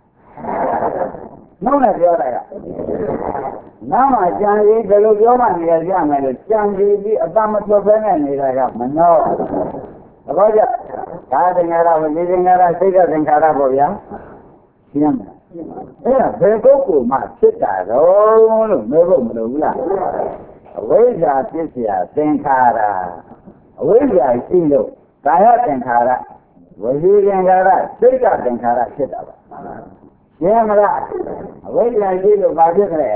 နှုတ်နဲ့ပြောတာကနားမှာကြံရည်ဘယ်လိုပြောမှနေရကြမယ်လို့ကြံရည်ပြီးအတမထွက်ဖဲနဲ့နေတာကမနှောဘာကြကာသင်္ခါရဝိသင်္ခါရစိတ်သင်္ခါရပေါ့ဗျာရှင်းမလားအဲ့ဒါဘယ်ပုဂ္ဂိုလ်မှဖြစ်တာတော့လို့မေးဖို့မလိုဘူးလားအဝိဇ္ဇာဖြစ်เสียသင်္ခါရအဝိဇ္ဇာရှိလို့ကာယသင်္ခါရဝစီသင်္ခါရစိတ်သင်္ခါရဖြစ်တာပါရှင်းမလားအဝိဇ္ဇာရှိလို့ဘာဖြစ်ကြလဲ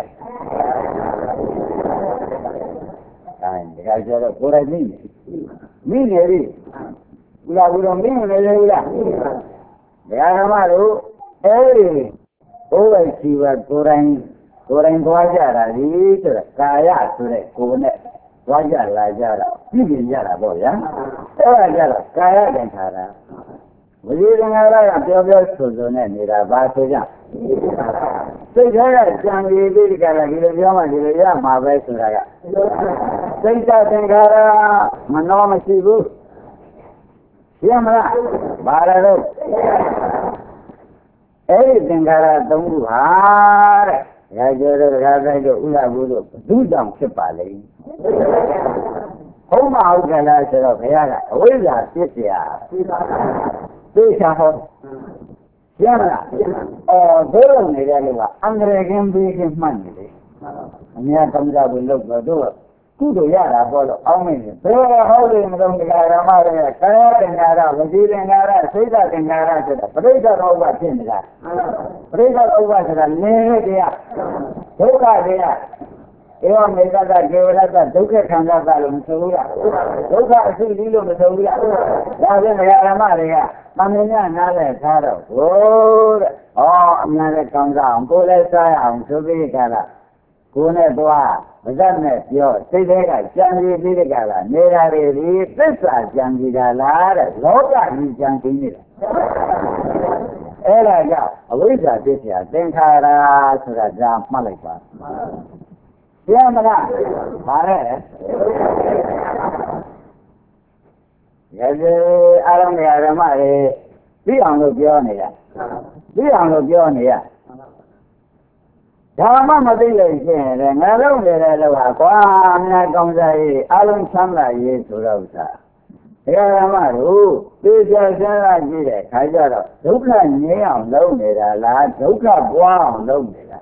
အဲဒီကကျတော့ကိုယ်တိုင်မိနေပြီဘုရားဘုရားမိနေလေဘူးလားဓမ္မတို့အဲဒီဘုရားရှိဝကိုယ်တိုင်သွားကြတာဒီဆိုတော့ကာယဆိုတဲ့ကိုယ်နဲ့သွားကြလာကြတာပြည်ပြင်ကြတာပေါ့ဗျာအဲ့ဒါကြတော့ကာယသင်္ခါရဝိသင်္ခါရကပြောဆိုနဲ့နေတာဘာဆိုကြစိတ်ထဲကကြံရည်ပြီးကြတာဒီလိုပြောမှဒီလိုရမှာပဲဆိုတာကစိတ်သင်္ခါရမနှောမရှိဘူးရှင်းမလားဘာလဲအဲ့ဒီသင်္ခါရသုံးခုဟာတဲ့ဒါကြောင့်ဒကာဆိုင်တို့ဥရဘူးတို့ဘုကြောင့်ဖြစ်ပါလိမ့်ဟုတ်မဟုတ်ကြလားဆိုတော့ဘုရားကအဝိဇ္ဇာဖြစ်เสียသိချာဟောရမလားဘိုးလုံးနေတဲ့လူကအန္တရာယ်ကင်းပြီးခင်မှတ်နေတယ်အများကံကြဘူးလို့တော့ကုသိုလ်ရတာပေါ့လို့အောင်းနေတယ်ဘယ်ဟောလို့မလို့ဒီကရမရဲ့ကာယသင်္ခါရဝစီသင်္ခါရစိတ်သင်္ခါရဆိုတာပရိစ္ဆေသောဥပဖြစ်နေတာပရိစ္ဆေသောဥပဆိုတာနေရတရားဒုက္ခတရား ewa medata kevalata dukha khandata lo msoဘူးလားဒုက္ခအစိတ်လေးလို့မဆိုဘူးလားဒါဖြင့်ဓမ္မတွေကမမင်းများနားလဲထားတော့ဟိုတဲ့ဩအများနဲ့ကောင်းစားအောင်ကိုယ်လည်းစားရအောင်ဆိုပြီးကြတာကိုယ်နဲ့သွားမဇတ်နဲ့ပြောစိတ်တွေကကြံရည်ပြီးကြတာနေတာတွေဒီသစ္စာကြံကြည်တာလားတဲ့လောကကြီးကြံကြည်နေတာအဲ့ဒါကြောင့်အဝိဇ္ဇာဖြစ်เสียသင်္ခါရဆိုတာဒါမှတ်လိုက်ပါပြမလားပါရဲ့ရေအာရုံတွေဓမ္မတွေပြီးအောင်လို့ပြောနေတာပြီးအောင်လို့ပြောနေရဓမ္မမသိလို့ရှိရင်လည်းငါလုံးနေတဲ့လောကကွာအများကောင်းစားရေးအာလုံးချမ်းသာရေးဆိုတော့ဥစ္စာဓမ္မတို့သိကြစမ်းလာကြည့်တဲ့ခါကျတော့ဒုက္ခငြိမ်းအောင်လုပ်နေတာလားဒုက္ခပွားအောင်လုပ်နေတာ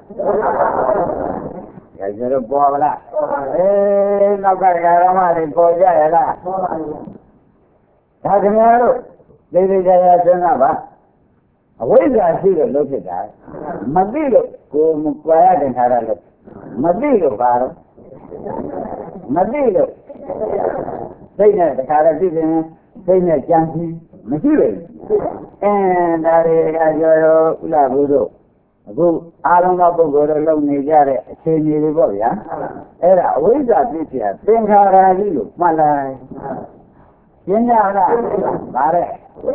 ဒါကြတော့ပွားမလားနောက်ကဓမ္မတွေပေါ်ကြရလားဒါခင်ဗျားတို့သိသိကြရစမ်းလာပါအဝိဇ္ဇာရှိလို့လုပ်ဖြစ်တာမသိလို့ကိုယ်မကွာရတဲ့ခါရလို့မသိလို့ပါတော့မသိလို့စိတ်နဲ့တခါတည်းသိရင်စိတ်နဲ့ကြံစီမရှိဘူးဒါတွေကပြောတော့ဥလာဘုတို့အခုအားလုံးသောပုဂ္ဂိုလ်တို့လုံနေကြတဲ့အခြေအနေတွေပေါ့ဗျာအဲ့ဒါအဝိဇ္ဇာဖြစ်เสียသင်္ခါရကြီးလို့မှတ်လိုက်ရှင်းကြလားဗါတဲ့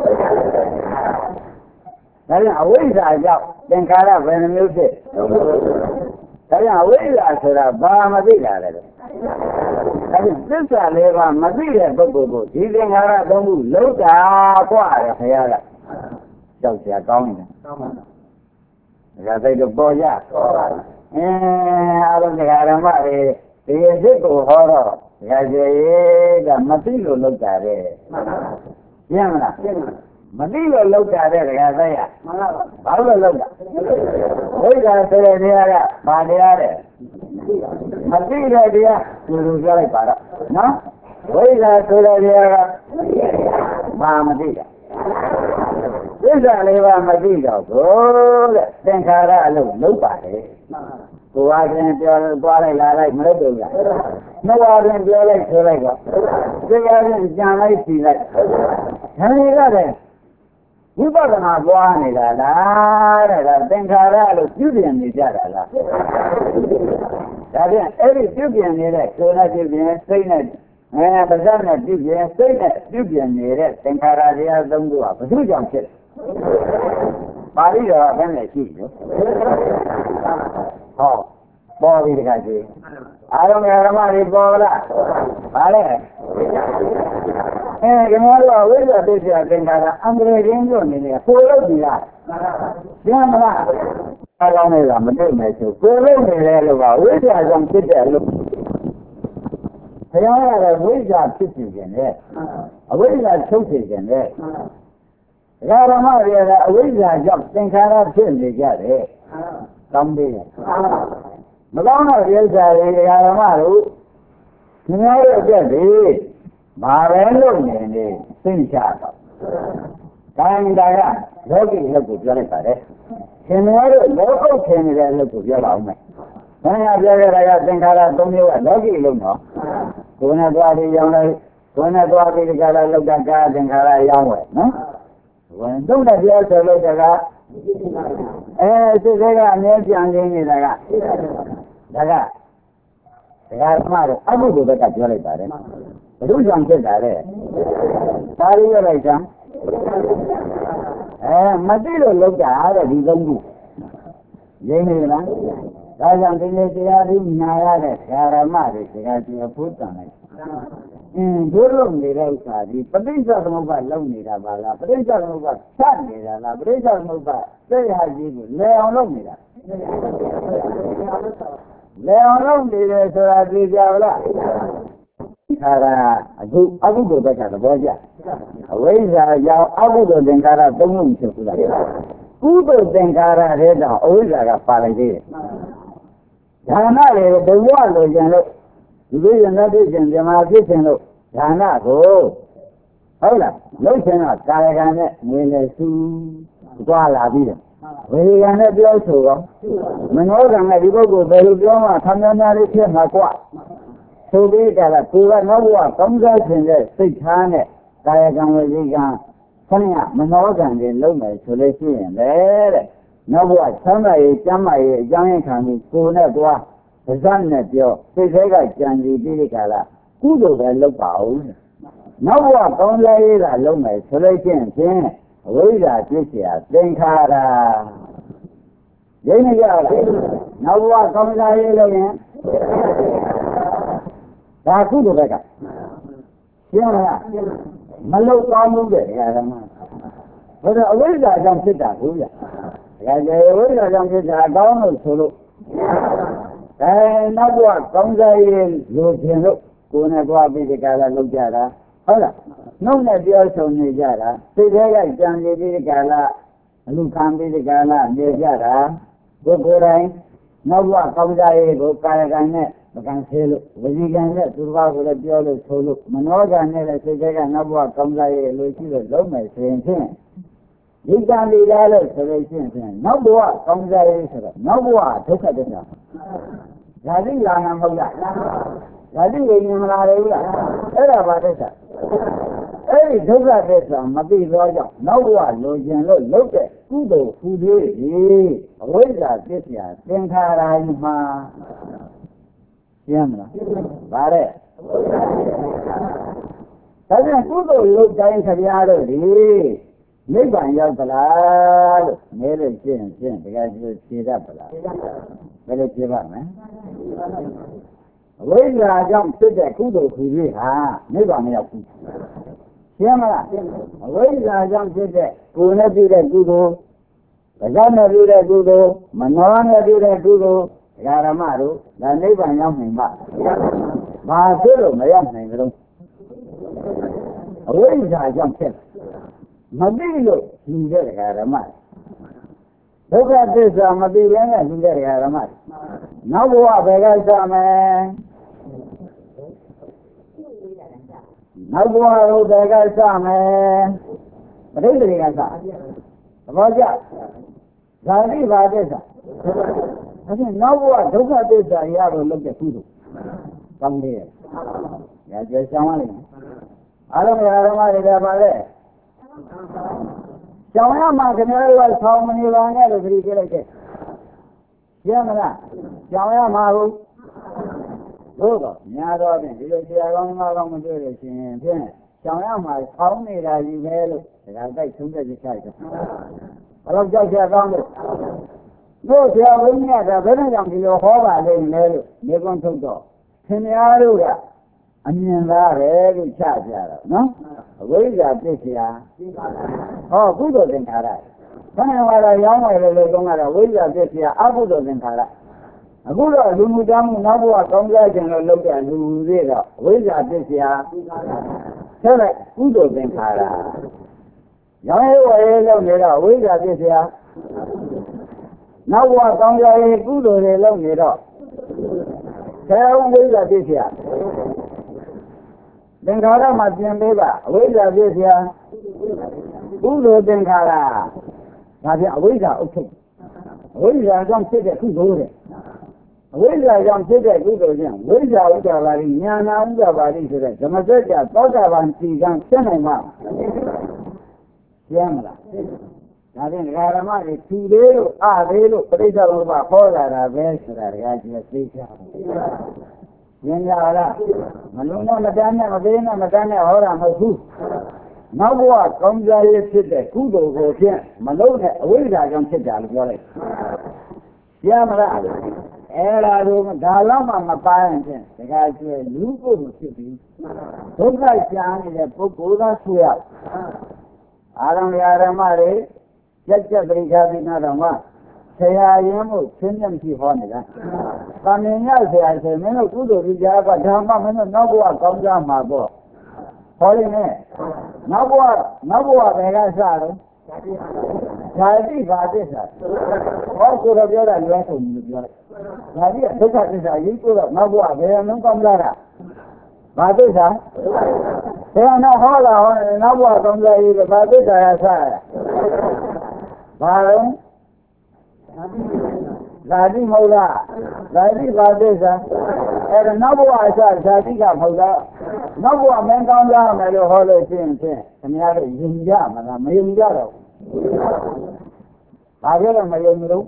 ဒါကြောင့်အဝိဇ္ဇာကြောင့်သင်္ခါရဘယ်နှမျိုးဖြစ်ဒါကြောင့်အဝိဇ္ဇာဆိုတာဘာမသိတာလဲဒါကြောင့်သစ္စာလေးပါမသိတဲ့ပုဂ္ဂိုလ်ကိုဒီသင်္ခါရသုံးခုလုံးတာกว่าတယ်ခင်ဗျားကကြောက်เสียကောင်းတယ်ကောင်းပါဒါသိတော့ပေါ်ရအားလုံးတရားဓမ္မတွေဒီအစ်ကိုဟောတော့ရာဇေကမသိလို့လောက်တာတဲ့ရှင်းမလားရှင်းပါမသိလို့လောက်တာတဲ့တရားသိရမှန်ပါဘာလို့လောက်တာဝိဇ္ဇာဆိုတဲ့တရားကဘာတရားတဲ့မသိတဲ့တရားသူတို့ပြောလိုက်ပါတော့နော်ဝိဇ္ဇာဆိုတဲ့တရားကဘာမသိတာသစ္စာလေးပါမသိတော့ဘူးတဲ့သင်္ခါရအလုံးလုံးပါတယ်ကိုယ်အားဖြင့်ပြောသွားလိုက်လာလိုက်မလုပ်တော့ဘူးနှုတ်အားဖြင့်ပြောလိုက်ဆိုလိုက်တော့စိတ်အားဖြင့်ကြံလိုက်စီလိုက်ဒါတွေကလည်းဝိပဿနာပွားနေတာလားတဲ့ဒါသင်္ခါရလို့ပြုပြင်နေကြတာလားဒါပြန်အဲ့ဒီပြုပြင်နေတဲ့ကိုယ်နဲ့ပြုပြင်စိတ်နဲ့ပါဇက်နဲ့ပြုပြင်စိတ်နဲ့ပြုပြင်နေတဲ့သင်္ခါရတရားသုံးခုကဘယ်သူကြောင့်ဖြစ်ပါဠိတော်ကဘယ်နဲ့ရှိလို့ဟောပေါ်ပြီတခါကြီးအားလုံးဓမ္မတွေပေါ်လားပါလေဒီမှာတော့ဝိဇ္ဇာသိစ္စာသင်္ခါရအန္တရာယ်ချင်းတို့နေနေပို့လို့ပြီလားကျမ်းမလားအားလုံးတွေကမတွေ့မယ်ဆိုပို့လို့နေတယ်လို့ကဝိဇ္ဇာကြောင့်ဖြစ်တယ်လို့ဘုရားကဝိဇ္ဇာဖြစ်စီခြင်းနဲ့အဝိဇ္ဇာချုပ်စီခြင်းနဲ့ဓမ္မတွေကအဝိဇ္ဇာကြောင့်သင်္ခါရဖြစ်နေကြတယ်ကောင်းသေးတယ်မကောင်းတဲ့ဥစ္စာတွေဓမ္မတို့ခင်ဗျားတို့အတွက်ဒီဘာပဲလုပ်နေနေသိချတော့တိုင်းတာကလောကီလောက်ကိုပြောလိုက်ပါတယ်ခင်ဗျားတို့လောကုတ်ထင်နေတဲ့လောက်ကိုပြောပါဦးမယ်ဘယ်ဟာပြောကြတာကသင်္ခါရ၃မျိုးကလောကီလုံးတော့ကိုယ်နဲ့သွားပြီးရောင်းလိုက်ကိုယ်နဲ့သွားပြီးဒီကလာလောက်တာကာသင်္ခါရရောင်းဝယ်နော်ဝင်သုံးတဲ့ပြောဆိုလို့တကစိတ်တွေကအမြဲကြံနေနေတာကဒါကတရားဓမ္မတို့အဘုဒ္ဓဘက်ကပြောလိုက်ပါတယ်ဘုဒ္ဓကြောင့်ဖြစ်တာလေဒါရီရလိုက်စမ်းမသိလို့လောက်တာတဲ့ဒီသုံးခုရင်းနေလားဒါကြောင့်ဒီနေ့တရားပြီးနာရတဲ့ဓမ္မတွေတရားကျင့်ဖို့တန်လိုက်ဒုလုံးနေတဲ့ဥစ္စာဒီပဋိစ္စသမုပ္ပါလုံနေတာပါလားပဋိစ္စသမုပ္ပါဆက်နေတာလားပဋိစ္စသမုပ္ပါသိရကြီးကိုလဲအောင်လုပ်နေတာလဲအောင်လုပ်နေတယ်ဆိုတာသိကြပါလားခါရအခုအကုသိုလ်ဘက်ကသဘောကျအဝိဇ္ဇာကြောင့်အကုသိုလ်သင်္ခါရသုံးလုံးဖြစ်ဘူးလားကုသိုလ်သင်္ခါရတဲ့တောင်အဝိဇ္ဇာကပါလိုက်သေးတယ်ဒါနတွေဘဝလိုချင်လို့ဒီလိုရတဲ့ဖြစ်ခြင်းဓမ္မဖြစ်ခြင်းလို့ဒါနကိုဟုတ်လားလှုပ်ခြင်းကကာယကံနဲ့ငွေနဲ့စုသွားလာပြီးတယ်ဝေကံနဲ့ပြောဆိုတော့မနောကံနဲ့ဒီပုဂ္ဂိုလ်ဘယ်လိုပြောမှသံဃာများလေးဖြစ်မှာกว่าဆိုပြီးကြတာကိုကနောက်ဘဝကောင်းစားခြင်းတဲ့စိတ်ထားနဲ့ကာယကံဝစီကံခဏမနောကံတွေလုံးမယ်ဆိုလို့ရှိရင်လေတဲ့နောက်ဘဝချမ်းသာရေးကျမ်းမာရေးအကြောင်းရင်းခံပြီးကိုယ်နဲ့သွားပါးစပ်နဲ့ပြောစိတ်ထဲကကြံစီပြီးဒီကလာကုသိုလ်ပဲလုပ်ပါဦးနောက်ဘဝကောင်းစားရေးကလုံးမယ်ဆိုလို့ရှိရင်ဖြင့်အဝိဇ္ဇာဖြစ်เสียသင်္ခါရရင်းနေကြလားနောက်ဘဝကောင်းစားရေးလို့ရင်ဒါကုသိုလ်ဘက်ကရှင်းလားမလောက်သွားမှုတဲ့ဓမ္မဘယ်တော့အဝိဇ္ဇာကြောင့်ဖြစ်တာဘူးဗျာဒါကြအဝိဇ္ဇာကြောင့်ဖြစ်တာကောင်းလို့ဆိုလို့နောက်ဘဝကောင်းစားရေးလိုချင်လို့ကိုယ်နဲ့သွားပြီးဒီကလာလုပ်ကြတာဟုတ်လားနှုတ်နဲ့ပြောဆိုနေကြတာစိတ်ထဲကကြံနေပြီးဒီကလာအလူခံပြီးဒီကလာနေကြတာကိုယ်တိုင်နောက်ဘဝကောင်းစားရေးကိုကာယကံနဲ့မကံဆေးလို့ဝစီကံနဲ့သူတော်ဘာကိုလည်းပြောလို့ဆိုလို့မနောကံနဲ့လည်းစိတ်ထဲကနောက်ဘဝကောင်းစားရေးလိုရှိလို့လုံးမယ်ဆိုရင်ဖြင့်ဒီကံဒီလားလို့ဆိုလို့ရှိရင်နောက်ဘဝကောင်းစားရေးဆိုတော့နောက်ဘဝဒုက္ခတစ္ဆာဓာတိလာနာမဟုတ်လားဓာတိဝိညာဉ်မလာဘူးလားအဲ့ဒါပါတစ္ဆာအဲ့ဒီဒုက္ခသစ္စာမသိသောကြောင့်နောက်ဘဝလိုချင်လို့လုပ်တဲ့ကုသိုလ်ကုသိုလ်ကြီးအဝိဇ္ဇာသစ္စာသင်္ခါရကြီးမှာရှင်းမလားဗါတဲ့ဒါကြောင့်ကုသိုလ်လုပ်တိုင်းခဗျားတို့ဒီနိဗ္ဗာန်ရောက်သလားလို့မဲလို့ရှင်းရှင်းတကယ်ဆိုဖြေတတ်ပလားဘယ်လိုဖြေပါမလဲအဝိဇ္ဇာကြောင့်ဖြစ်တဲ့ကုသိုလ်ကုသိုလ်ဟာနိဗ္ဗာန်မရောက်ဘူးရှင်းမလားအဝိဇ္ဇာကြောင့်ဖြစ်တဲ့ကိုယ်နဲ့ပြုတဲ့ကုသိုလ်ဗဇနဲ့ပြုတဲ့ကုသိုလ်မနောနဲ့ပြုတဲ့ကုသိုလ်ဓမ္မတို့ဒါနိဗ္ဗာန်ရောက်နိုင်ပါဘာဖြစ်လို့မရောက်နိုင်ကြလို့အဝိဇ္ဇာကြောင့်ဖြစ်မသိလို့လူတဲ့ဓမ္မဒုက္ခသစ္စာမသိဘဲနဲ့လူတဲ့ဓမ္မနောက်ဘဝဘယ်ကစမယ်နောက်ဘဝတို့ဘယ်ကစမယ်ပဋိသေကစသဘောကျဇာတိဘာသစ္စာအဲ့ဒီနောက်ဘဝဒုက္ခသစ္စာရလို့လုပ်တဲ့ကုသိုလ်ကောင်းတယ်။ညာကျေဆောင်ရလိမ့်မယ်။အားလုံးဓမ္မတွေကပါလေ။ကျောင်းရမှာခင်ဗျားတို့ကဆောင်းမနေပါနဲ့လို့ခရီးပြလိုက်တဲ့။ရမလား။ကျောင်းရမှာဟုတ်။ဟုတ်တော့ညာတော့ဖြင့်ဒီလိုဆရာကောင်းမကောင်းမတွေ့လို့ရှိရင်ဖြင့်ကျောင်းရမှာဆောင်းနေတာကြီးပဲလို့ဒါကတိုက်ဆုံးတဲ့စိတ်ဆိုင်တော့။ဘယ်တော့ကြောက်ကြကောင်းလို့တို့ဆရာဝိညာဉ်ကဘယ်နဲ့ကြောင့်ဒီလိုဟောပါလိမ့်မယ်လို့နေကွန်းထုတ်တော့ခင်ဗျားတို့ကအမြင်သားပဲလို့ချကြတော့နော်အဝိဇ္ဇာပြစ်เสียဟောကုသိုလ်သင်္ခါရခဏဝါဒရောင်းဝယ်လို့လုံးကတော့ဝိဇ္ဇာပြစ်เสียအကုသိုလ်သင်္ခါရအခုတော့လူမှုတောင်းမှုနောက်ဘဝကောင်းစားခြင်းလို့လုပ်တဲ့လူတွေတော့ဝိဇ္ဇာပြစ်เสียဆက်လိုက်ကုသိုလ်သင်္ခါရရောင်းဝယ်လို့နေတော့ဝိဇ္ဇာပြစ်เสียနောက်ဘဝကောင်းစားရေးကုသိုလ်တွေလုပ်နေတော့ဆရာဝိဇ္ဇာပြည့်စရာသင်္ခါရမှာပြင်ပေးပါအဝိဇ္ဇာပြည့်စရာကုသိုလ်သင်္ခါရဒါပြန်အဝိဇ္ဇာအုပ်ချုပ်အဝိဇ္ဇာကြောင့်ဖြစ်တဲ့ကုသိုလ်တဲ့အဝိဇ္ဇာကြောင့်ဖြစ်တဲ့ကုသိုလ်ချင်းဝိဇ္ဇာဥဒ္ဒပါတိဉာဏဥဒ္ဒပါတိဆိုတဲ့ဓမ္မစကြာသောတာပန်စီကံဖြစ်နိုင်မှာရှင်းမလားဒါဖြင့်ဓမ္မတွေသူသေးလို့သေးလို့ပြိဿဘုရားဟောလာတာပဲဆိုတာတကယ်ကြီးသိချင်ဉာဏ်ရလားမလုံးနဲ့မတန်းနဲ့မသေးနဲ့မတန်းနဲ့ဟောတာမဟုတ်ဘူးနောက်ဘဝကောင်းစားရေးဖြစ်တဲ့ကုသိုလ်ကိုဖြင့်မလုံးနဲ့အဝိဇ္ဇာကြောင့်ဖြစ်တာလို့ပြောလိုက်ရမလားအဲ့ဒါတို့ဒါလောက်မှမပါရင်ဖြင့်တကယ်ကြီးလူကိုမဖြစ်ဘူးဒုက္ခရှားနေတဲ့ပုဂ္ဂိုလ်ကဆိုရအာရုံဓမ္မတွေကြက်ကြက်ပရိခါပြီးတော့မှဆရာရင်းမှုချင်းချင်းဖြစ်ဟောနေတာ။တာမင်ရဆရာဆိုမင်းတို့ကုသိုလ်ကြီးကြားကဓမ္မမင်းတို့နောက်ဘဝကောင်းကြမှာပေါ့။ဟောလိမ့်မယ်။နောက်ဘဝဘယ်ကစတော့ဓာတိဘာသစ္စာဟောကိုတော့ပြောတာလွဲဆုံးလို့ပြောလိုက်။ဓာတိကဒုက္ခသစ္စာရေးကိုတော့နောက်ဘဝဘယ်နှကောင်းကြတာဘာသစ္စာဆရာနောက်ဟောလာဟောနောက်ဘဝကောင်းကြရေးဘာသစ္စာရစရဘာလဲဇာတိမဟုတ်လားဇာတိပါသစ္စာအဲ့ဒါနောက်ဘဝအစဇာတိကမဟုတ်တော့နောက်ဘဝမင်းကောင်းကြမယ်လို့ဟောလို့ရှိရင်ဖြင့်ခင်ဗျားတို့ယဉ်ကြမလားမယဉ်ကြတော့ဘာဖြစ်လို့မယဉ်လို့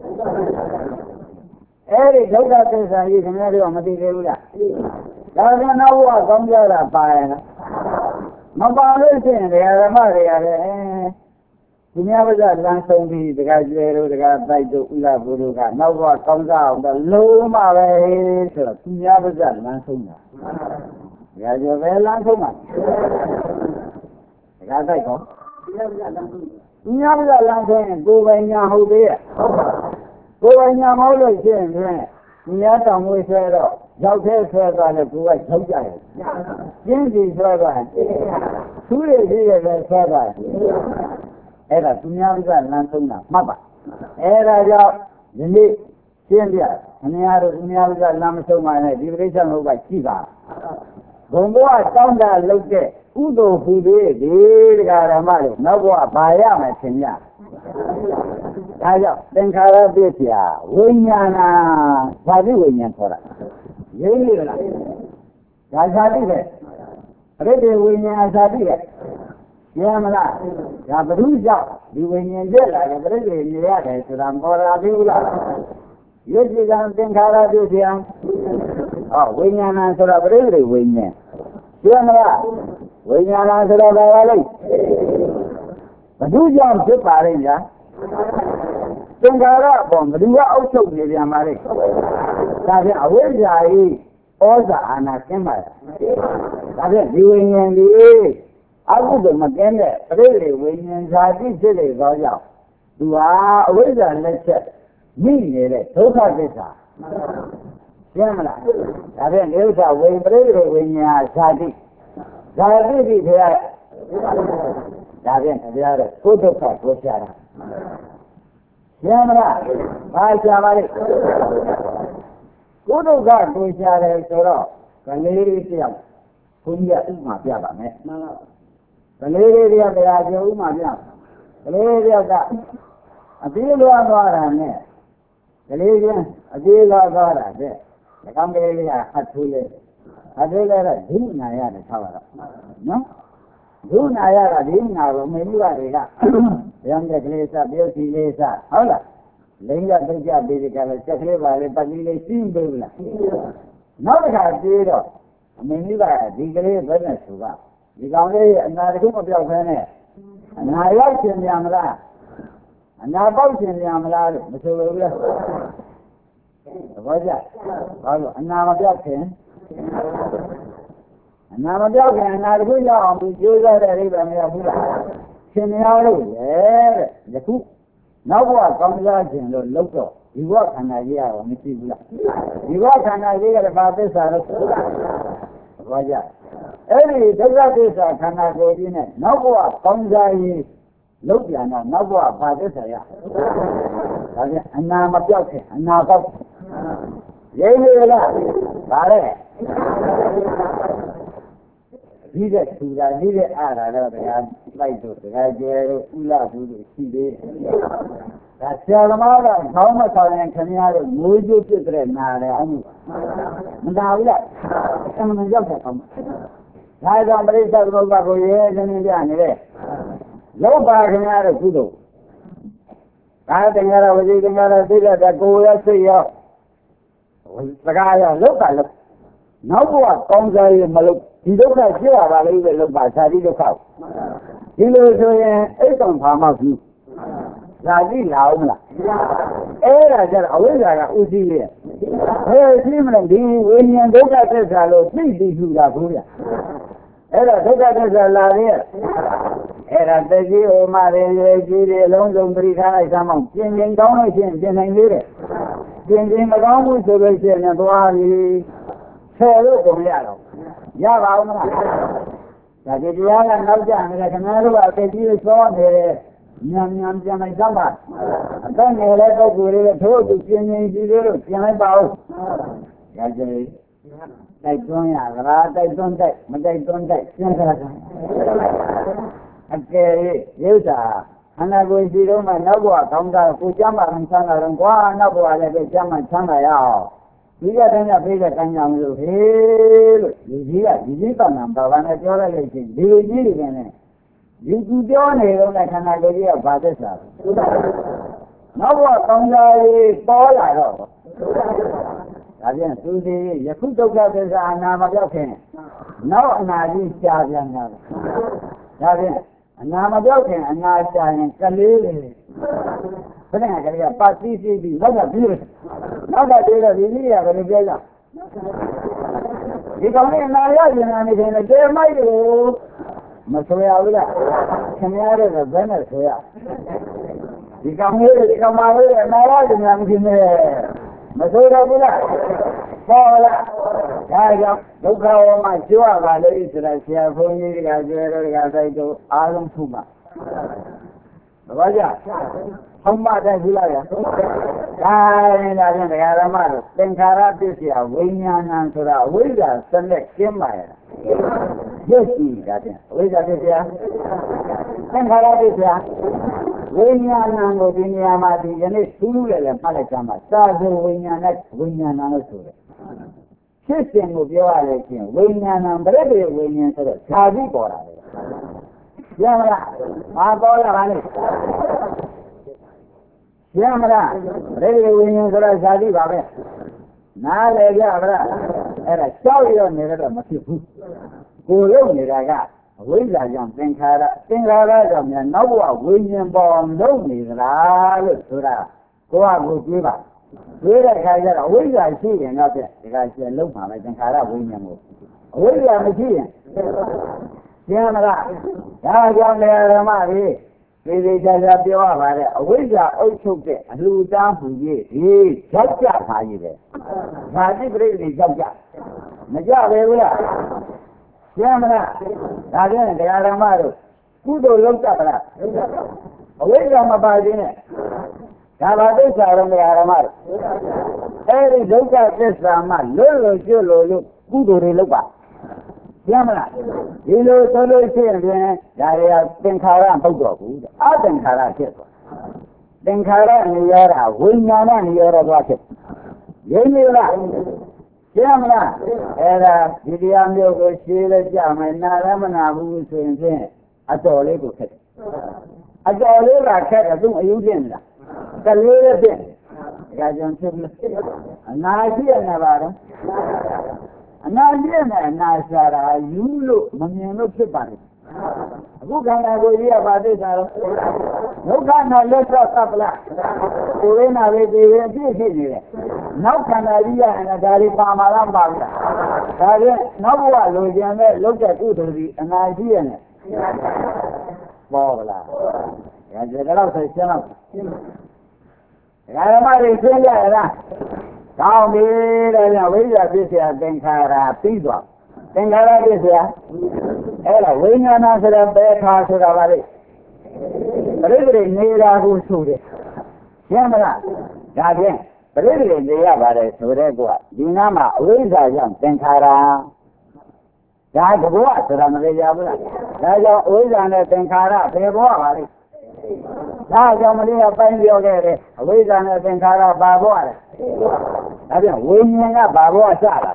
အဲ့ဒီဒုက္ခသစ္စာကြီးခင်ဗျားတို့မသိသေးဘူးလားဒါကနောက်ဘဝကောင်းကြတာပါရဲ့လားမပါလို့ရှိရင်ဓမ္မတွေကလည်းဒီများပါးလမ်းဆုံးပြီးတခါကျွဲတို့တခါတိုက်တို့ဥလာဘုတို့ကနောက်ဘဝကောင်းစားအောင်တော့လုံးမပဲဆိုတော့ဒီများပါးလမ်းဆုံးတာတခါကျွဲပဲလမ်းဆုံးမှာတခါတိုက်တော့ဒီများပါးလမ်းဆုံးရင်ကိုယ်ပိုင်ညာဟုတ်သေးရဲ့ကိုယ်ပိုင်ညာမဟုတ်လို့ရှိရင်ဖြင့်ဒီများတောင်မွေးဆွဲတော့ရောက်သေးဆွဲသွားလဲကိုယ်ကရောက်ကြရဲ့ကျင်းစီဆွဲသွားသူတွေရှိရတဲ့ဆွဲသွားအဲ့ဒါသူများကလမ်းဆုံးတာမှတ်ပါအဲ့ဒါကြောင့်ဒီနေ့ရှင်းပြခင်ဗျားတို့သူများကလမ်းမဆုံးပါနဲ့ဒီပြိဿမဟုတ်ကရှိပါဘုံဘဝတောင်းတာလုပ်တဲ့ဥဒ္ဓဖူလေးဒီတရားဓမ္မတွေနောက်ဘဝဘာရမယ်သင်ရဒါကြောင့်သင်္ခါရပစ္စယဝိညာဏဇာတိဝိညာဉ်ခေါ်တာရင်းနေလားဒါဇာတိပဲအရိတ္တဝိညာဉ်ဇာတိပဲမြင်မလားဒါဘုသူကြောင့်ဒီဝိညာဉ်ချက်လာတယ်ပြိတ္တိနေရတယ်ဆိုတာပေါ်လာပြီလားယုတ်တိကံသင်္ခါရပစ္စယဝိညာဏဆိုတာပြိတ္တိဝိညာဉ်မြင်မလားဝိညာဏဆိုတာဘာလဲဘုသူကြောင့်ဖြစ်ပါလိမ့်ညာသင်္ခါရအပေါ်ဘယ်သူကအုပ်ချုပ်နေပြန်ပါလိမ့်ဒါဖြင့်အဝိဇ္ဇာဤဩဇာအာဏာကျင်းပါလားဒါဖြင့်ဒီဝိညာဉ်ဒီအကုသိုလ်မကင်းတဲ့ပြိတ္တိဝိညာဉ်ဇာတိဖြစ်တဲ့သောကြောင့်သူဟာအဝိဇ္ဇာလက်ချက်မိနေတဲ့ဒုက္ခသစ္စာရှင်းမလားဒါဖြင့်ဒီဥစ္စာဝိပရိသေဝိညာဉ်ဇာတိတိထဲဒါဖြင့်တရားတော့ကိုယ်ဒုက္ခကိုရှာတာရှင်းမလားဘာရှာပါလဲကိုယ်ဒုက္ခကိုရှာတယ်ဆိုတော့ကလေးလေးတယောက်ဘုန်းကြီးကဥပမာပြပါမယ်မှန်ပါကလေးလေးတယောက်တရားကျဥပမာပြကလေးလေးတယောက်ကအပြေးလွှားသွားတာနဲ့ကလေးချင်းအပြေးလွှားသွားတာတဲ့ဒီကောင်ကလေးကအထူးလေးအထူးလေးကဒုနာရတယ်ထားပါတော့နော်ဒုနာရတာဒီနာကိုမင်းကြီးတွေကရံတဲ့ကလေးစပြုတ်စီလေးစဟုတ်လားလိမ့်ရသိကြပြီးဒီကလည်းစက်ကလေးပါလေပတ်ကြီးလေးရှင်းပေးလားနောက်တစ်ခါပြေးတော့အမင်းကြီးကဒီကလေးဘယ်နဲ့ဆိုကဒီကောင်လေးအနာတခုမပြောက်ခဲနဲ့အနာရောက်ရှင်ပြန်မလားအနာပေါက်ရှင်ပြန်မလားလို့မဆိုဘူးလားဘောကြဘာလို့အနာမပြောက်ခင်အနာမပြောက်ခင်အနာတခုရောက်အောင်ဒီကျိုးစားတဲ့အိဗယ်မရောက်ဘူးလားရှင်များလို့လေတဲ့ယခုနောက်ဘဝကောင်းစားခြင်းလို့လုပ်တော့ဒီဘဝခန္ဓာကြီးရောမရှိဘူးလားဒီဘဝခန္ဓာကြီးကလည်းဘာသစ္စာလို့ဘောကြအဲ့ဒီဒုက္ခသစ္စာခန္ဓာကိုယ်ကြီးနဲ့နောက်ဘဝကောင်းစားရေးလုပ်ပြန်တော့နောက်ဘဝဘာသစ္စာရဒါပြန်အနာမပြောက်ခင်အနာပေါက်ရင်းနေလားဗါလဲဒီတဲ့သူသာဒီတဲ့အားရတော့တရားလိုက်တို့တရားကျဲတို့ဥလာဘူးတို့ရှိသေးတယ်ဒါဆရာသမားကခေါင်းမဆောင်ရင်ခင်ဗျားတို့ငိုးကျိုးဖြစ်တဲ့နာတယ်အမှုမနာဘူးလားအမှန်ရောက်တဲ့ကောင်းဒါကြောင့်ပရိစ္ဆေသမုပ္ပါကိုရဲနေနေပြနေတယ်လောပါခင်ဗျားတို့ကုသိုလ်ဒါတင်္ဂရဝစီတင်္ဂရသိတဲ့ကိုယ်ရစိတ်ရောစကားရောလောကလောနောက်ဘဝကောင်းစားရမလို့ဒီဒုက္ခဖြစ်ရပါလိမ့်မယ်လို့ပါဇာတိဒုက္ခဒီလိုဆိုရင်အိတ်ဆောင်ဘာမှဘူးဇာတိလာအောင်မလားအဲ့ဒါကြတော့အဝိဇ္ဇာကဥသိရဲ့ဟဲ့ရှိမလို့ဒီဝိညာဉ်ဒုက္ခသစ္စာလို့သိသိထူတာဘူးဗျအဲ့ဒါဒုက္ခသစ္စာလာရဲ့အဲ့ဒါတကြီးဟိုမှရင်ရွယ်ကြီးတွေအလုံးစုံပြိထားလိုက်သမ်းအောင်ပြင်ပြင်ကောင်းလို့ရှိရင်ပြင်နိုင်သေးတယ်ပြင်ပြင်မကောင်းဘူးဆိုလို့ရှိရင်သွားပြီးဆယ်လို့ကုန်ရတော့ရပါဦးမလားဒါဒီတရားကနောက်ကျနေတယ်ခင်ဗျားတို့ကအသိကြီးစောနေတယ်ညံပြန်လိုက်သမ်းပါအသက်ငယ်တဲ့ပုဂ္ဂိုလ်တွေထို့သူပြင်ကြီးလို့ပြင်လိုက်ပါဦးရကြည်တိုက်တွန်းရတာတိုက်တွန်းတိုက်မတိုက်တွန်းတိုက်စဉ်းစားတာအကယ်၍ရုပ်သာ Ana go si do ma no bwa kaung da ku cham ma chang da dong kwa no bwa le ke cham ma chang da ya. Di ga dan ya pe ga kan ya lo he lo di ga di ta na ba ba ne pyo le chi di lo ji de ne. Di ji pyo ne lo na khana go ji ya ba de sa. No bwa kaung da ye po la do. Da bien su di ya ku dok ga de sa na ma pyo khin. No ana ji cha pyan na. Da bien ana ma pyo khin ana cha yin ka le le. ဘယ်နဲ့ကလေးကပါစီစီပြီးနောက်ကပြီးတယ်နောက်ကပြီးတော့ဒီနည်းကလည်းပြောကြဒီကောင်လေးနာရရင်နာနေတယ်တဲမိုက်တယ်မဆိုရဘူးလားခင်ဗျားတို့ကဘယ်နဲ့ဆိုရဒီကောင်လေးဒီကောင်မလေးနာရရင်နာနေတယ်မဆိုရဘူးလားပေါ်လာဒါကြောင့်ဒုက္ခဝမှာကျွတ်ပါလို့ဆိုတာဆရာဘုန်းကြီးတွေကကျွဲတော့ကဆိုင်တော့အားလုံးထုမှာဘာကြဟုတ်မှတဲ့ဘူးလားဒါရင်ဒါပြန်တရားဓမ္မတို့သင်္ခါရပစ္စယဝိညာဏံဆိုတာအဝိဇ္ဇာစနစ်ကျင်းပါရဲ့ရစ်ရှိတာပြန်အဝိဇ္ဇာပစ္စယသင်္ခါရပစ္စယဝိညာဏံကိုဒီနေရာမှာဒီယနေ့သူ့လူလည်းမှတ်လိုက်ကြမှာသာဇဝိညာဏဝိညာဏလို့ဆိုတယ်ဖြစ်စဉ်ကိုပြောရလို့ချင်းဝိညာဏံဗရဒေဝိညာဉ်ဆိုတော့ဇာတိပေါ်တာလေရမလားဘာပေါ်လာပါလဲရမလားရေဝိညာဉ်ဆိုတာဇာတိပါပဲနားလေကြပါလားအဲ့ဒါကြောက်ရွံ့နေတော့မဖြစ်ဘူးကိုယ်လုံးနေတာကအဝိဇ္ဇာကြောင့်သင်္ခါရကြောင့်များနောက်ဘဝဝိညာဉ်ပေါ်လုံးနေသလားလို့ဆိုတာကိုယ့်အကိုတွေးပါတွေးတဲ့အခါကျတော့အဝိဇ္ဇာရှိရင်တော့ပြဒီကကျလုံးမှာပဲသင်္ခါရဝိညာဉ်ကိုအဝိဇ္ဇာမရှိရင်ရမလားဒါကြောင့်လေဓမ္မတွေသေချာပြောရပါတယ်အဝိဇ္ဇာအုပ်ချုပ်တဲ့အလှူတန်းမှုကြီးဒီရောက်ကြပါကြီးပဲ။ဒါတိပရိသေရောက်ကြမကြပဲဘူးလား။ရမလားဒါကြောင့်တရားဓမ္မတို့ကုသိုလ်လုပ်ကြပါလား။အဝိဇ္ဇာမပါခြင်းနဲ့ဒါပါသစ္စာတော်တရားဓမ္မတို့အဲဒီဒုက္ခသစ္စာမှလွတ်လို့ကျွတ်လို့ကုသိုလ်တွေလုပ်ပါရမလားဒီလိုဆိုလို့ရှိရင်ဒါတွေကသင်္ခါရမဟုတ်တော့ဘူးအသင်္ခါရဖြစ်သွားသင်္ခါရနေရတာဝိညာဏနေရတော့ဖြစ်ရင်းနေလားရမလားအဲ့ဒါဒီတရားမျိုးကိုရှင်းလဲကြမယ်နာရမနာဘူးဆိုရင်ဖြင့်အတော်လေးကိုခက်တယ်အတော်လေးကခက်တယ်သူအယူဖြစ်နေတာကလေးလေးဖြစ်ဒါကြောင့်ဖြစ်လို့အနာရှိရနေပါတော့အနာပြည့်နဲ့အနာရှာတာယူလို့မမြင်လို့ဖြစ်ပါတယ်အခုခန္ဓာကိုယ်ကြီးကပါသိတာတော့ဒုက္ခနာလက်ဆော့ကပ်လားကိုယ်ရင်းနာလေးဒီရင်အပြည့်ဖြစ်နေတယ်နောက်ခန္ဓာကြီးရရင်ဒါတွေပါမာလားပါဘူးလားဒါဖြင့်နောက်ဘဝလိုချင်တဲ့လောက်တဲ့ကုသိုလ်ကြီးအနာရှိရနေပေါ်လားဒါကြတော့ဆက်ရှင်းတော့ဓမ္မတွေရှင်းကြရလားကောင်းပြီတဲ့ဝိဇ္ဇာပစ္စယသင်္ခါရပြီးသွားသင်္ခါရပစ္စယအဲ့ဒါဝိညာဏဆိုတဲ့ပဲခါဆိုတာပါလေပရိသေနေတာကိုဆိုတယ်ရှင်းမလားဒါဖြင့်ပရိသေနေရပါတယ်ဆိုတဲ့ကွာဒီနားမှာအဝိဇ္ဇာကြောင့်သင်္ခါရဒါတဘောဆိုတာမလေးကြဘူးလားဒါကြောင့်အဝိဇ္ဇာနဲ့သင်္ခါရဘယ်ဘောပါလဲဒါကြောင့်မလေးကပိုင်းပြောခဲ့တယ်အဝိဇ္ဇာနဲ့သင်္ခါရဘာဘောလဲဒါပြန်ဝိညာဉ်ကဘာဘောစလာတာ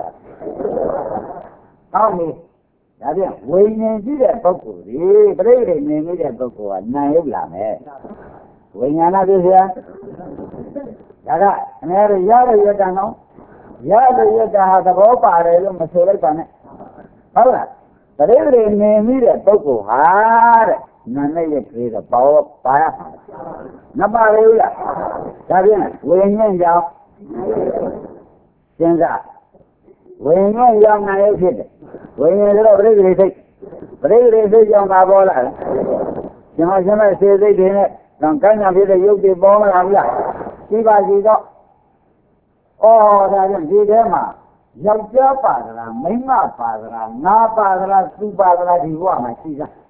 ဟုတ်ပြီဒါပြန်ဝိညာဉ်ရှိတဲ့ပုဂ္ဂိုလ်ဒီပြိဋိနေနေတဲ့ပုဂ္ဂိုလ်ကနာယုတ်လာမယ်ဝိညာဏပြည့်စရာဒါကအများရရရတန်တော့ရရတာဟာသဘောပါတယ်လို့မဆိုလိုက်ပါနဲ့ဟုတ်လားပြိဋိနေနေတဲ့ပုဂ္ဂိုလ်ဟာတဲ့နာနဲ့ရပြေတော့ပါရမပါဘူးလားဒါပြန်ဝိညာဉ်ကြောင့်စဉ်းစားဝိညာဉ်ကြောင့်နာယုတ်ဖြစ်တယ်ဝိညာဉ်ဆိုတော့ပြိဋိစိတ်ကြောင့်ပါပေါ်လာတယ်ရှင်မစေစိတ်တွေနဲ့တော့ကံညာဖြစ်တဲ့ယုတ်တွေပေါ်လာဘူးလားဒီပါစီတော့ဒါပြန်ဒီထဲမှာယောက်ျားပါသလားမိန်းမပါသလားငါပါသလားသူပါသလားဒီဘဝမှာရှိသား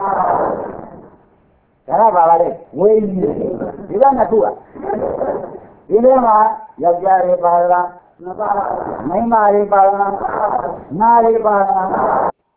ဒါကပါပါလေဝိညာဉ်ဒီကနှစ်ခုอ่ะဒီထဲမှာယောက်ျားတွေပါလားမိန်းမတွေပါလားငါတွေပါလား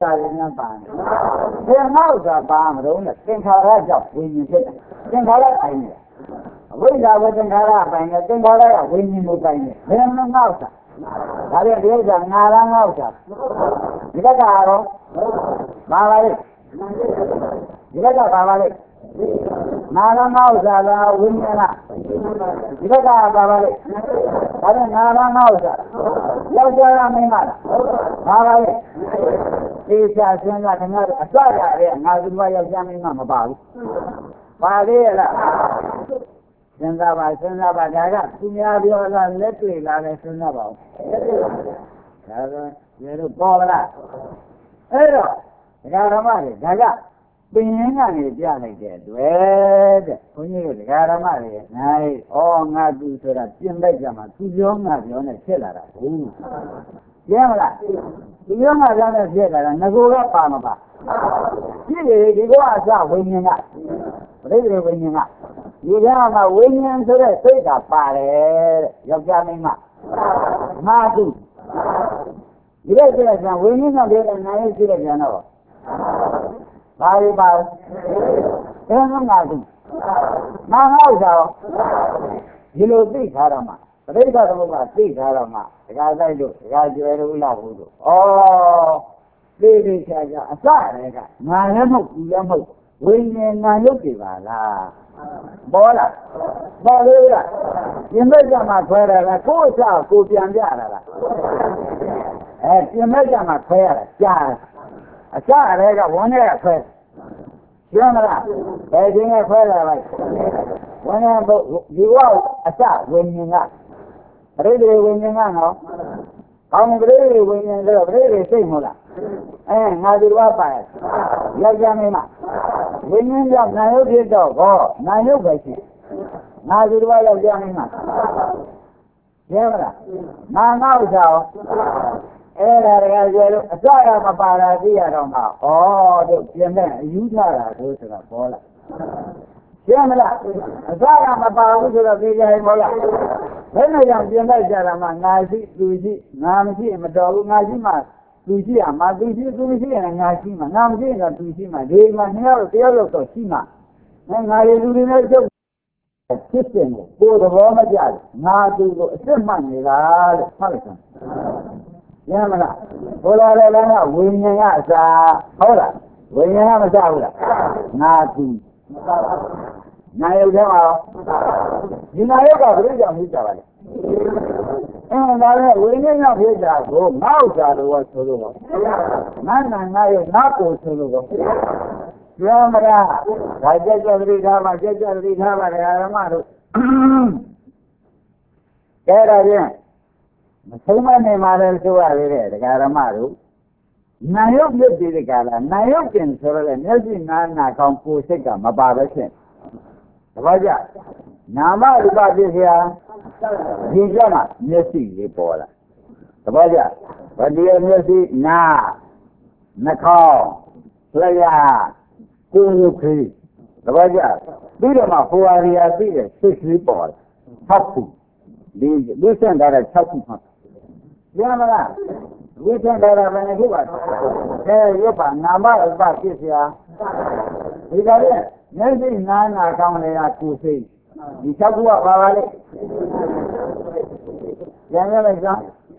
စာရင်းနဲ့ပါတယ်ဘယ်ငေါ့သာပါမလို့လဲသင်္ခါရကြောင့်ဝိညာဉ်ဖြစ်တယ်သင်္ခါရတိုင်းတယ်အဝိဇ္ဇာဝသင်္ခါရပိုင်းနဲ့သင်္ခါရကဝိညာဉ်ကိုပိုင်းတယ်ဘယ်မှငေါ့သာဒါပြန်ဒီဥစ္စာငါလားငေါ့သာဒီကကတော့ပါပါလေဒီကပါပါလေနာရမောဇာလာဝိညာဏဒီကပါပါလေဒါနဲ့နာရမောဇာယောက်ျားလားမိန်းမလားပါပါလေဒီစာစဉ်းစားခင်ဗျားအစရတဲ့ငါသူကယောက်ျားမိန်းမမပါဘူးပါသေးလားစဉ်းစားပါဒါကသူများပြောတာလက်တွေ့လာတယ်စဉ်းစားပါဦးဒါတော့ရေတော့ပေါ်လားအဲ့တော့ဒကာဓမ္မတွေဒါကပင်ရင်းကနေပြလိုက်တဲ့တွေ့တဲ့ဘုန်းကြီးတို့ဒကာဓမ္မတွေနိုင်ငါသူဆိုတာပြင်လိုက်ကြမှာသူပြောငါပြောနဲ့ဖြစ်လာတာဟုတ်ကျင်းမလားသူပြောငါပြောနဲ့ဖြစ်လာတာငကိုကပါမပါဖြစ်လေဒီကအစဝိညာဉ်ကပြိတ္တိဝိညာဉ်ကဒီကမှာဝိညာဉ်ဆိုတဲ့စိတ်ကပါတယ်တဲ့ယောက်ျားမိန်းမငါသူဒီလိုဆိုရင်ဝိညာဉ်ကလည်းနိုင်ရရှိတဲ့ပြန်တော့ဘာလို့ပါဘယ်မှာငါသူငါဟောက်ကြတော့ဒီလိုသိထားတော့မှပရိသတ်သမုပ္ပါသိထားတော့မှဒကာတိုက်တို့ဒကာကျွယ်တို့လာဘူးတို့သိသိချာချာအစရဲကငါလည်းမဟုတ်ဘူးလည်းမဟုတ်ဝိညာဉ်နာရုပ်တွေပါလားပေါ်လားပေါ်လို့လားပြင်မဲ့ကြမှာခွဲရတာကိုယ်အစကိုပြန်ပြရတာလားပြင်မဲ့ကြမှာခွဲရတာကြားအစရဲကဝန်းထဲကခွဲရှင်းမလားဘယ်ချိန်ကခွဲလာလိုက်ဝန်းထဲဒီဝအစဝိညာဉ်ကပရိသေဝိညာဉ်ကနော်ကောင်းပရိသေဝိညာဉ်ဆိုတော့ပရိသေစိတ်မဟုတ်လားငါဒီဝပါယောက်ျားမင်းမဝိညာဉ်ကြောင့်နာယုတ်ဖြစ်တော့နာယုတ်ပဲရှိငါဒီဝယောက်ျားမင်းမရှင်းမလားငါဥစ္စာအဲ့ဒါတကယ်ကျလို့အစရမပါတာသိရတော့မှတို့ပြင်တဲ့အယူထတာတို့ဆိုတာပေါ်လာရှင်းမလားအစရမပါဘူးဆိုတော့သိကြရင်ပေါ်လာဘယ်နဲ့ကြောင့်ပြင်လိုက်ကြတာမှငါရှိသူရှိငါမရှိမတော်ဘူးငါရှိမှသူရှိရမှာသူရှိသူမရှိရင်ငါရှိမှာငါမရှိရင်တော့သူရှိမှာဒီမှာနှစ်ယောက်တယောက်တော့ရှိမှာငါရဲ့လူတွေနဲ့ကျုပ်ဖြစ်တယ်ကိုယ်သဘောမကျငါသူကိုအစ်စ်မှတ်နေတာလို့ဟုတ်တယ်ရမလားဘုရားလည်းကဝိညာဉ်ကအစာဟုတ်လားဝိညာဉ်ကမစဘူးလားငါသူနာယုတ်ထဲမှာဒီနာယုတ်ကဘယ်လိုကြောင့်ဖြစ်ကြပါလဲဒါလည်းဝိညာဉ်ကြောင့်ဖြစ်ကြကိုငါ့ဥစ္စာလို့ဆိုလို့ငါငါယုတ်ငါကိုဆိုလို့ပြောမလားဒါကြက်ကြက်သတိထားပါကြက်ကြက်သတိထားပါဓမ္မတို့ကဲဒါဖြင့်မဆုံးမနေမှလည်းဆိုရသေးတယ်ဒကာဓမ္မတို့နာယုတ်ဖြစ်တဲ့ကာလနာယုတ်ကျင်ဆိုရတဲ့မျက်စိနာကောင်းကိုယ်စိတ်ကမပါပဲဖြစ်တပည့်ကြနာမရူပဖြစ်เสียဒီကြမှာမျက်စိလေးပေါ်လာတပည့်ကြဗတိယမျက်စိနာနှာခေါင်းလျှာကိုယ်ရုပ်ခေးတပည့်ကြပြီးတော့မှဟိုဟာရီယာပြီးတဲ့စိတ်လေးပေါ်လာ6ခုဒီဝိသန္တာရ6ခုမှာရမလားဝိသန္တာရဘယ်နှခုပါရုပ်ပါနာမရူပဖြစ်เสียဒီကနေ့မျက်စိနာကောင်းနေတာကိုယ်စိတ်ဒီ6ခုကပါပါလေကျန်ရလိုက်စမ်း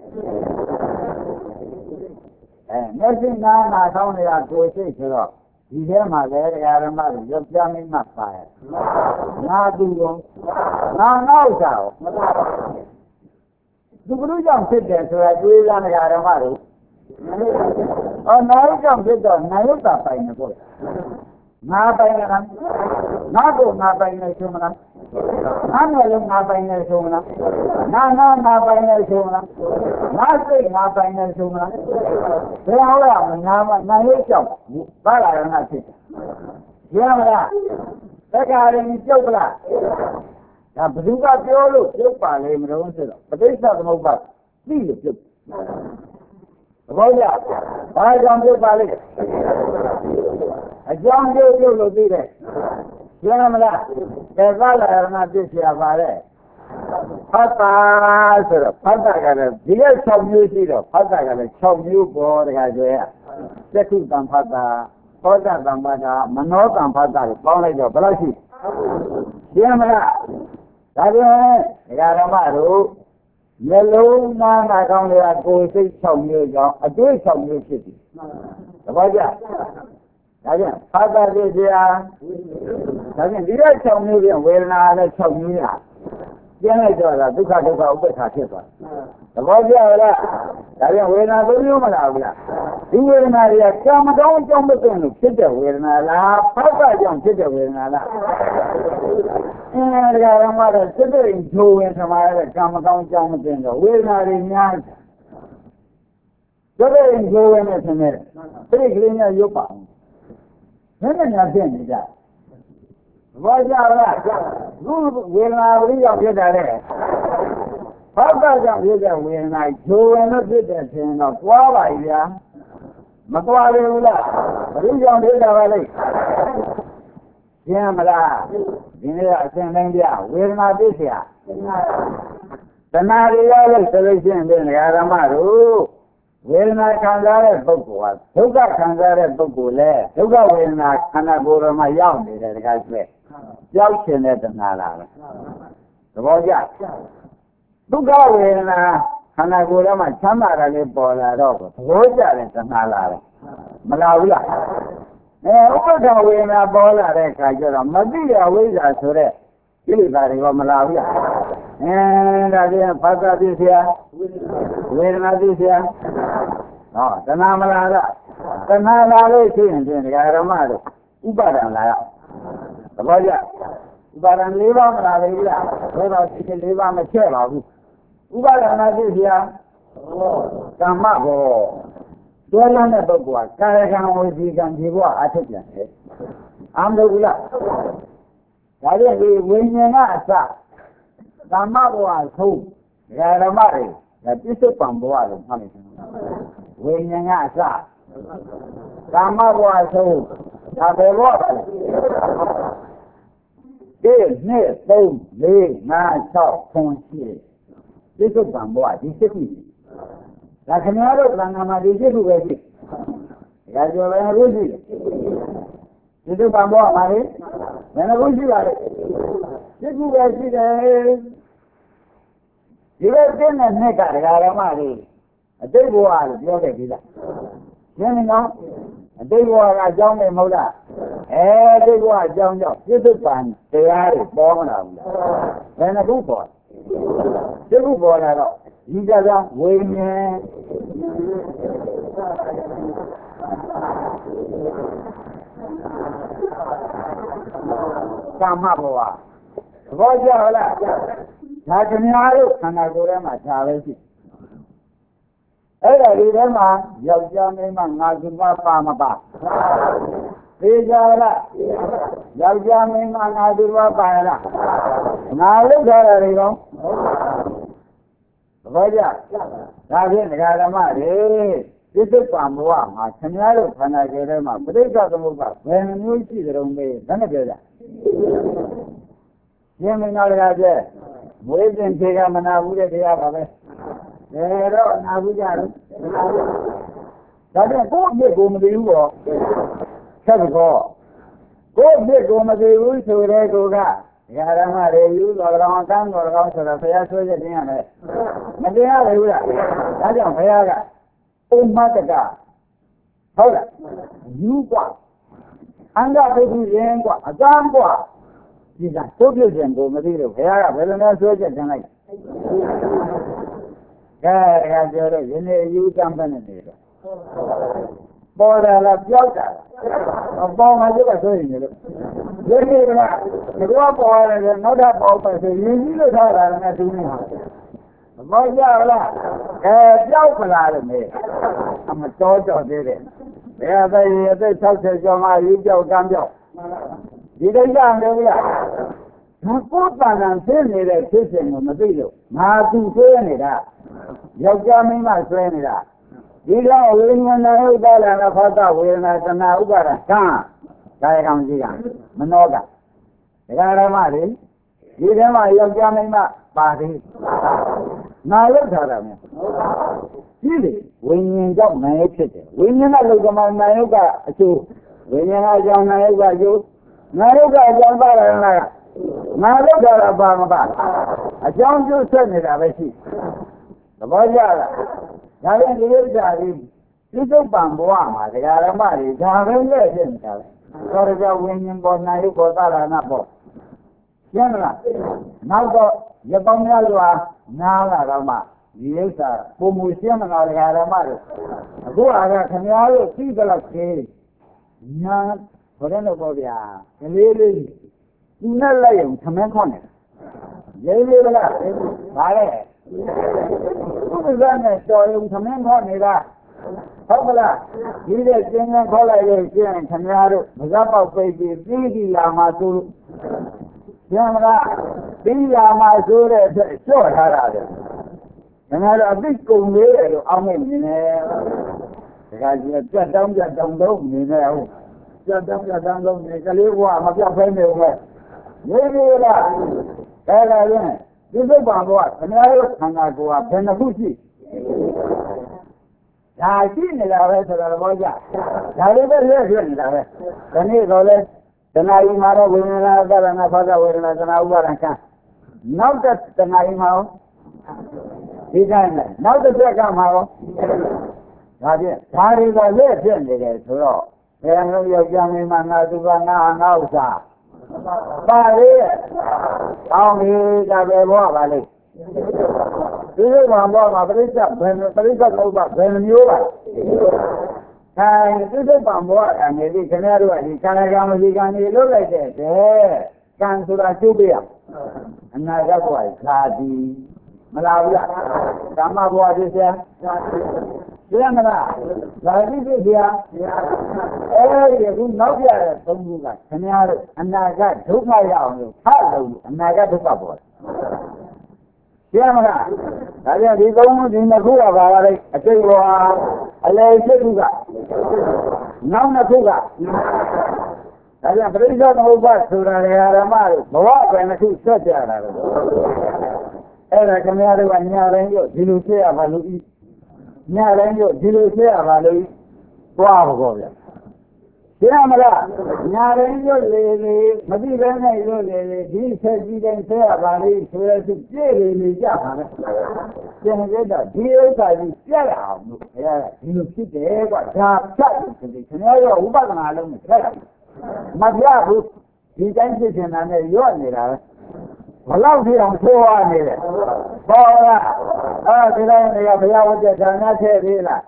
မျက်စိနာကောင်းနေတာကိုယ်စိတ်ဆိုတော့ဒီထဲမှာလည်းတရားဓမ္မတွေယောက်ျားမင်းမပါရဲ့ငါသူကောငါငေါ့စားရောသူဘုရားကြောင့်ဖြစ်တယ်ဆိုတာတွေးလာတရားဓမ္မတွေနာယုတ်ကြောင့်ဖြစ်တော့နာယုတ်တာပိုင်နေပေါ့ငါပိုင်ရလားငါကိုငါပိုင်နေဆိုမလားငါနဲ့လည်းငါပိုင်နေဆိုမလားငါပိုင်နေဆိုမလားငါစိတ်ငါပိုင်နေဆိုမလားဘယ်ဟုတ်လားနာယုတ်ကြောင့်ဘာလာရနာဖြစ်တယ်ရမလားတက္ကရာရင်ပြုတ်ပလားဒါဘယ်သူကပြောလို့ပြုတ်ပါလေမလို့ဆိုတော့ပဋိစ္စသမုပ္ပါသိလို့ပြုတ်ဘောရဘာကြောင့်ပြုတ်ပါလိမ့်အကြောင်းပြုတ်လို့သိတယ်ရှင်းမလားဒေသလာရဏပြည့်စရာပါလေဖတ်တာဆိုတော့ဖတ်တာကလည်းဒီက6မျိုးရှိတော့ဖတ်တာကလည်း6မျိုးပေါ်တခါကျဲသက္ကုတံဖတ်တာသောတတံဖတ်တာမနောတံဖတ်တာကိုပေါင်းလိုက်တော့ဘယ်လောက်ရှိရှင်းမလားဒါပြန်ဒကာဓမ္မတို့မျိုးလုံးသားနာကောင်းတွေကကိုယ်စိတ်6မျိုးကြောင့်အတွေ့6မျိုးဖြစ်ပြီသဘောကျဒါပြန်ဖတ်တာပြည့်စရာဒါပြန်ဒီက6မျိုးပြန်ဝေဒနာနဲ့6မျိုးရကျင်းလိုက်တော့ဒုက္ခဥပ္ပခါဖြစ်သွားသဘောကျလားဒါပြန်ဝေဒနာ3မျိုးမလားဘူးလားဒီဝေဒနာတွေကကာမကောင်းအကြောင်းမသိလို့ဖြစ်တဲ့ဝေဒနာလားဖောက်ကကြောင့်ဖြစ်တဲ့ဝေဒနာလားဒကာရမတို့စိတ်တွေဂျိုးဝင်သမားရဲ့ကာမကောင်းအကြောင်းမသိတော့ဝေဒနာတွေများစိတ်တွေဂျိုးဝင်နေတယ်စိတ်ကလေးများရုပ်ပါဘယ်နဲ့များဖြစ်နေကြဘောကြလားလူဝေဒနာပရိယောဖြစ်တာလေဘောကကြောင့်ဖြစ်တဲ့ဝေဒနာဂျိုးဝင်လို့ဖြစ်တဲ့ခြင်းတော့တွားပါဗျာမတွားဘူးလားပရိယောဖြစ်တာပါလေရှင်းမလားဒီနေ့အစဉ်တိုင်းပြဝေဒနာသိเสียတဏှာတွေရလို့ဆိုလို့ရှိရင်ဒီဓမ္မတို့ဝေဒနာခံစားတဲ့ပုဂ္ဂိုလ်ဟာဒုက္ခခံစားတဲ့ပုဂ္ဂိုလ်လည်းဒုက္ခဝေဒနာခန္ဓာကိုယ်တော်မှာရောက်နေတယ်တခါကျကြောက်ရှင်တဲ့တဏှာလားသဘောကျဒုက္ခဝေဒနာခန္ဓာကိုယ်ထဲမှာချမ်းသာတာလေးပေါ်လာတော့သဘောကျတဲ့တဏှာလားမလားဘူးလားဥပ္ပဒဝေဒနာပေါ်လာတဲ့အခါကျတော့မသိရဝိဇ္ဇာဆိုတဲ့ကိလေသာတွေကမလာဘူးလားဒါပြန်ဖတ်တာသိเสียဝေဒနာသိเสียဟောတဏှာမလာတော့တဏှာလာလို့ရှိရင်ဒကာရမတို့ဥပါဒံလာရသဘောကျဥပါဒံ၄ပါးမလာဘူးလားဘယ်တော့ဒီ၄ပါးမချက်ပါဘူးဥပါဒံနာသိเสียကမ္မဘောတွဲလန်းတဲ့ပုဂ္ဂိုလ်ကကာယကံဝစီကံဒီဘဝအထုတ်ပြန်တယ်အာမလို့လားဒါကြောင့်ဒီဝိညာဏအစကာမဘဝဆုံးဓမ္မတွေဒါပြစ္ဆုတ်ပံဘဝလို့မှတ်လိုက်တယ်ဝိညာဏအစကာမဘဝဆုံးဒါဘယ်ဘဝလဲ1 2 3 4 5 6 9 10ပြစ္ဆုတ်ပံဘဝဒီ7ခုဒါခင်ဗျားတို့သံဃာမှာဒီ7ခုပဲရှိဒါကြောလည်းဟုတ်ရှိဒီလိုပံဘောမှာလေဘယ်နှခုရှိပါလဲ7ခုပဲရှိတယ်ဒီလိုတင်းတဲ့နှစ်ကဒကာရမလေးအတိတ်ဘဝလို့ပြောခဲ့ပြီလားရှင်းနေနော်အတိတ်ဘဝကအကြောင်းနဲ့မဟုတ်လားအတိတ်ဘဝအကြောင်းကြောင့်ပြစ္ဆုတ်ပံတရားတွေပေါ်မလာဘူးလားဘယ်နှခုပေါ်7ခုပေါ်လာတော့ဒီကြကြောင့်ဝိညာဉ်ကာမဘဝသဘောကျလားဒါခင်ဗျားတို့ခန္ဓာကိုယ်ထဲမှာခြားပဲရှိအဲ့ဒါဒီထဲမှာယောက်ျားမိန်းမငါစုပါမပါသိကြလားယောက်ျားမိန်းမငါစုပါရလားငါလုထားတာတွေကောသဘောကျဒါဖြင့်ဒကာဓမ္မတွေပြစ္ဆုတ်ပံဘဝမှာခင်ဗျားတို့ခန္ဓာကိုယ်ထဲမှာပဋိစ္စသမုပ္ပါဘယ်နှမျိုးရှိကြုံမေးဘယ်နဲ့ပြောကြရှင်းမင်းတော်ကကျဲမွေးစဉ်ခြေကမနာဘူးတဲ့တရားပါပဲဘယ်တော့နာဘူးကြတော့ဒါကြောင့်ကိုယ့်အမြစ်ကိုမသိဘူးပေါ့ဆက်ကောကိုယ့်အမြစ်ကိုမသိဘူးဆိုတဲ့ကိုကဓမ္မတွေယူတော်ကောင်းကမ်းတော်ကောင်းဆိုတော့ဘုရားဆွေးချက်တင်ရမယ်မတင်ရဘူးလားဒါကြောင့်ဘုရားကဥမ္မတကဟုတ်လားယူกว่าအန္တပုထုရှင်กว่าအကမ်းกว่าဒီကသုတ်ပြုခြင်းကိုမသိလို့ဘုရားကဘယ်လိုလဲဆွေးချက်တင်လိုက်ကဲပြောတော့ယနေ့အယူကံပဲနေတယ်ပေါ်တယ်လားပြောက်တာလားပေါ်မှာကျတော့ဆိုရင်လို့ဒီနေ့ကတော့ပေါ်ရတယ်နောက်တော့ပေါ်ပဲဆိုရင်ကြီးလို့ထားတာလည်းသူနေမှာဘောကြလားပြောက်ခလားလို့မေးအမတော်တော့သေးတယ်ဘယ်အသက်60ကျော်မှယူပြောက်ကမ်းပြောက်ဒီလိုရမယ်ဗျာငါကိုယ်တန်တန်သိနေတဲ့ဖြစ်စဉ်ကိုမသိလို့ငါသူဆွဲနေတာယောက်ျားမိန်းမဆွဲနေတာဒီတော့ဝိညာဏဥပါဒနာဖတ်တာဝေဒနာတဏှာဥပါဒကံကာယကံကြီးကမနောကဒကာရမတွေဒီထဲမှာယောက်ျားမိန်းမပါသေးငါလောက်ထားတာမျိုးရှိတယ်ဝိညာဉ်ကြောင့်နာယုတ်ဖြစ်တယ်ဝိညာဉ်ကလောကမှာနာယုတ်ကအကျိုးဝိညာဉ်ကအကြောင်းနာယုတ်ကအကျိုးနာယုတ်ကအကြောင်းပါရလားနာယုတ်ကပါမပါအကြောင်းကျိုးဆက်နေတာပဲရှိသဘောကျလားဒါလည်းဒီဥစ္စာကြီးပြစ္ဆုတ်ပံဘဝမှာတရားဓမ္မတွေဒါပဲလက်ဖြစ်နေတာပဲသောရကြဝိညာဉ်ပေါ်နာယုတ်ပေါ်သာရဏပေါ်ရှင်းမလားနောက်တော့ရပောင်းများစွာနားလာတော့မှဒီဥစ္စာပုံမူရှင်းမလားတရားဓမ္မတွေအခုအားကခင်ဗျားတို့သိကြလောက်သေးညာဘယ်နဲ့ပေါ့ဗျာကလေးလေးသူနဲ့လိုက်ရင်သမင်းခွန်းနေရေးလေးလားဘာလဲဘုရားနဲ့တော်ရင်သမင်းခွန်းနေတာဟုတ်ကလားဒီတဲ့ကျင်းခေါ်လိုက်လို့ကျင်းခင်ဗျားတို့မဇတ်ပေါက်ပိတ်ပြီးပြီးဒီလာမှာဆိုလို့ကျင်းမလားပြီးလာမှာဆိုတဲ့အတွက်လျှော့ထားတာလေခင်ဗျားတို့အသိကုန်လေးတယ်လို့အောင်းမိနေတယ်ဒါကကြီးပြတ်တောင်းတော့နေနေဟုတ်ပြတ်တောင်းတော့နေကလေးကမပြောက်ဖဲနေဦးမဲ့ရေးလေးလားဒါလည်းရင်ဒီသုတ်ပံဘောကခင်ဗျားတို့ခန္ဓာကိုယ်ကဘယ်နှခုရှိဒါရှိနေတာပဲဆိုတော့ဘောကြဒါလေးပဲလက်ဖြစ်နေတာပဲဒီနေ့တော့လဲတဏှာကြီးမှာတော့ဝိညာဏသရဏဘာသာဝေဒနာသနာဥပါဒံကနောက်တဲ့တဏှာကြီးမှာဒီတိုင်းနဲ့နောက်တစ်ချက်ကမှာရောဒါဖြင့်ဒါတွေကလက်ဖြစ်နေတယ်ဆိုတော့ဘယ်လိုယောက်ျားမင်းမငါသူကငါဥစ္စာပါလေကောင်းပြီဒါပဲဘောပါလေဒီလိုမှဘောမှာပြိဿဘယ်တော့ပါဘယ်မျိုးပါအဲဒီလိုမှဘောအနေနဲ့ခင်ဗျားတို့ကဒီခန္ဓာကံမရှိကံနေလို့လိုက်တဲ့ကံဆိုတာကျုပ်ပြရအနာဂတ်ဘဝခါတီမလားဘူးလားကာမဘဝဖြစ်เสียသိရမလားဇာတိဖြစ်เสียအဲဒီခုနောက်ပြတဲ့သုံးခုကခင်ဗျားတို့အနာဂတ်ဒုက္ခရအောင်လို့ဖတ်လို့အနာဂတ်ဒုက္ခပေါ်တယ်သိရမလားဒါကြောင့်ဒီသုံးခုဒီနှစ်ခုကပါလာလိုက်အကျိတ်ဘောအလေစိတ်ခုကနောက်နှစ်ခုကဒါကြောင့်ပရိစ္ဆေသမုပ္ပါဆိုတာဓမ္မတို့ဘဝပဲနှစ်ခုဆက်ကြတာလို့အဲ့ဒါခင်ဗျားတို့ကညာတိုင်းရောဒီလိုဖြစ်ရပါလို့ဤညာတိုင်းရောဒီလိုဖြစ်ရပါလို့သွားပါကောဗျာသိရမလားညာတိုင်းရောလေမသိဘဲနဲ့ရောလေဒီဆက်ကြီးတိုင်းဆက်ရပါလိမ့်ဆိုရသူပြည့်လေကြပါမယ်ကျန်တဲ့တော့ဒီဥစ္စာကြီးပြရအောင်လို့ဘုရားကဒီလိုဖြစ်တယ်ကွာဒါဖြတ်တယ်ခင်ဗျားရောဥပဒနာလုံးနဲ့ဆက်တယ်မပြဘူးဒီတိုင်းဖြစ်နေတာနဲ့ရော့နေတာပဲဘလောက်ထိအောင်ဆိုးရနေတယ်ဘောလားဒီတိုင်းနေရဘုရားဝတ်တဲ့ဌာနထည့်သေးလား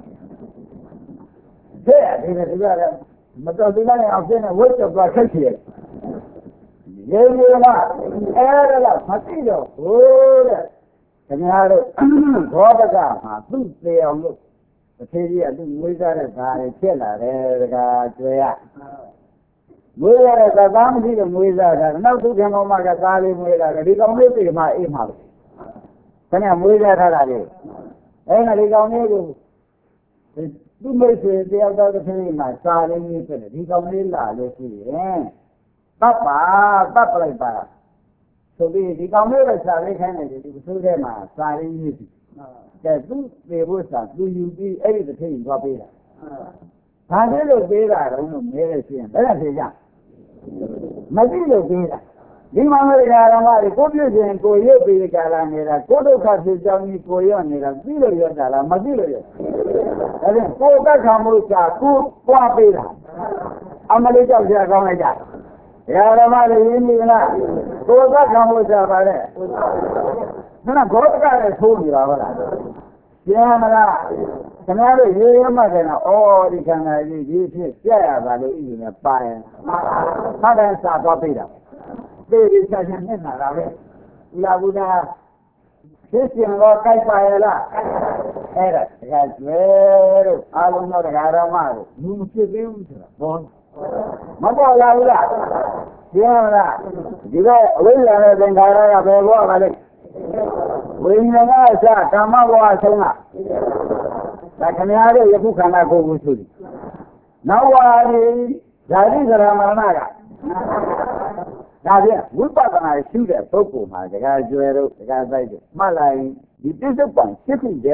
ထည့်ဒီနေ့ဒီကလည်းမတော်ဒီကလည်းအောင်ပြနေဝတ်တော့ခက်ချင်ရေရေလားအဲ့ဒါကမသိတော့ဟိုးတဲ့ခင်ဗျားတို့ဘောပကမှာသူ့သေးအောင်လို့တစ်သေးကြီးကသူ့မွေးစားတဲ့ဓာတ်တွေဖြစ်လာတယ်တကားကျွဲရမွေးရတဲ့သားမရှိလို့မွေးစားတာနောက်သူခင်မောင်မကသားလေးမွေးလာတယ်ဒီကောင်လေးပြေမှအေးမှာပဲခင်ဗျာမွေးစားထားတာလေအဲ့ဒါဒီကောင်လေးကိုသူ့မိတ်ဆွေတယောက်တော့တစ်ချိန်မှာစားလေးကြီးဖြစ်တယ်ဒီကောင်လေးလာလို့ရှိရင်တပ်လိုက်ပါဆိုပြီးဒီကောင်လေးပဲစားလေးခိုင်းတယ်ဒီဆိုးထဲမှာစားလေးကြီးကဲသူ့ပြေဖို့စားသူယူပြီးအဲ့ဒီတစ်ချိန်သွားပေးတာဘာဖြစ်လို့ပေးတာတော့လို့မဲလို့ရှိရင်ဘယ်နဲ့ဖြေကြမသိလို့ပေးတာဒီမှာမေဃာရမတွေကိုပြည့်စင်ကိုရုပ်ပြီးကြလာနေတာကိုဒုက္ခဖြစ်ကြောင်းကြီးကိုရော့နေတာသိလို့ရော့တာလားမသိလို့ရော့ဒါဖြင့်ကိုယ်သက်ခံမှုကကိုပွားပေးတာအမလေးကြောက်ကြကောင်းလိုက်ကြရာရမလေးရင်းပြီလားကိုယ်သက်ခံမှုကြပါလေနာဘောတကလည်းထိုးနေတာဟုတ်လားကျန်မလားခင်ဗျားတို့ရေရမှတ်တယ်နော်ဩဒီခန္ဓာကြီးဒီဖြစ်ပြရပါလို့ဤနဲ့ပါရင်မှတ်တယ်စာသွားပေးတာပြေးပြီးချက်ချင်းနဲ့နာတာပဲလာဘူးလားဖြစ်ရှင်တော့ကြိုက်ပါရဲ့လားအဲ့ဒါတကယ်ကျွဲတို့အားလုံးတော့တရားတော်မှတို့လူမဖြစ်သေးဘူးဆိုတာဘောမပေါ်လာဘူးလားကျန်မလားဒီကအဝိဇ္ဇာနဲ့သင်္ခါရကဘယ်ဘောပါလဲဝိညာဉ်ကအစကာမဘဝဆုံးတာဒါခင်ဗျားတို့ယခုခန္ဓာကိုယ်ကိုဆိုတယ်နောက်ဝါရီဓာတိသရမရဏကဒါဖြင့်ဝိပဿနာရှိတဲ့ပုဂ္ဂိုလ်မှာတရားကျွဲတို့တရားဆိုင်တို့မှတ်လိုက်ဒီပြစ္ဆုတ်ပံရှစ်ခုတည်းမှာ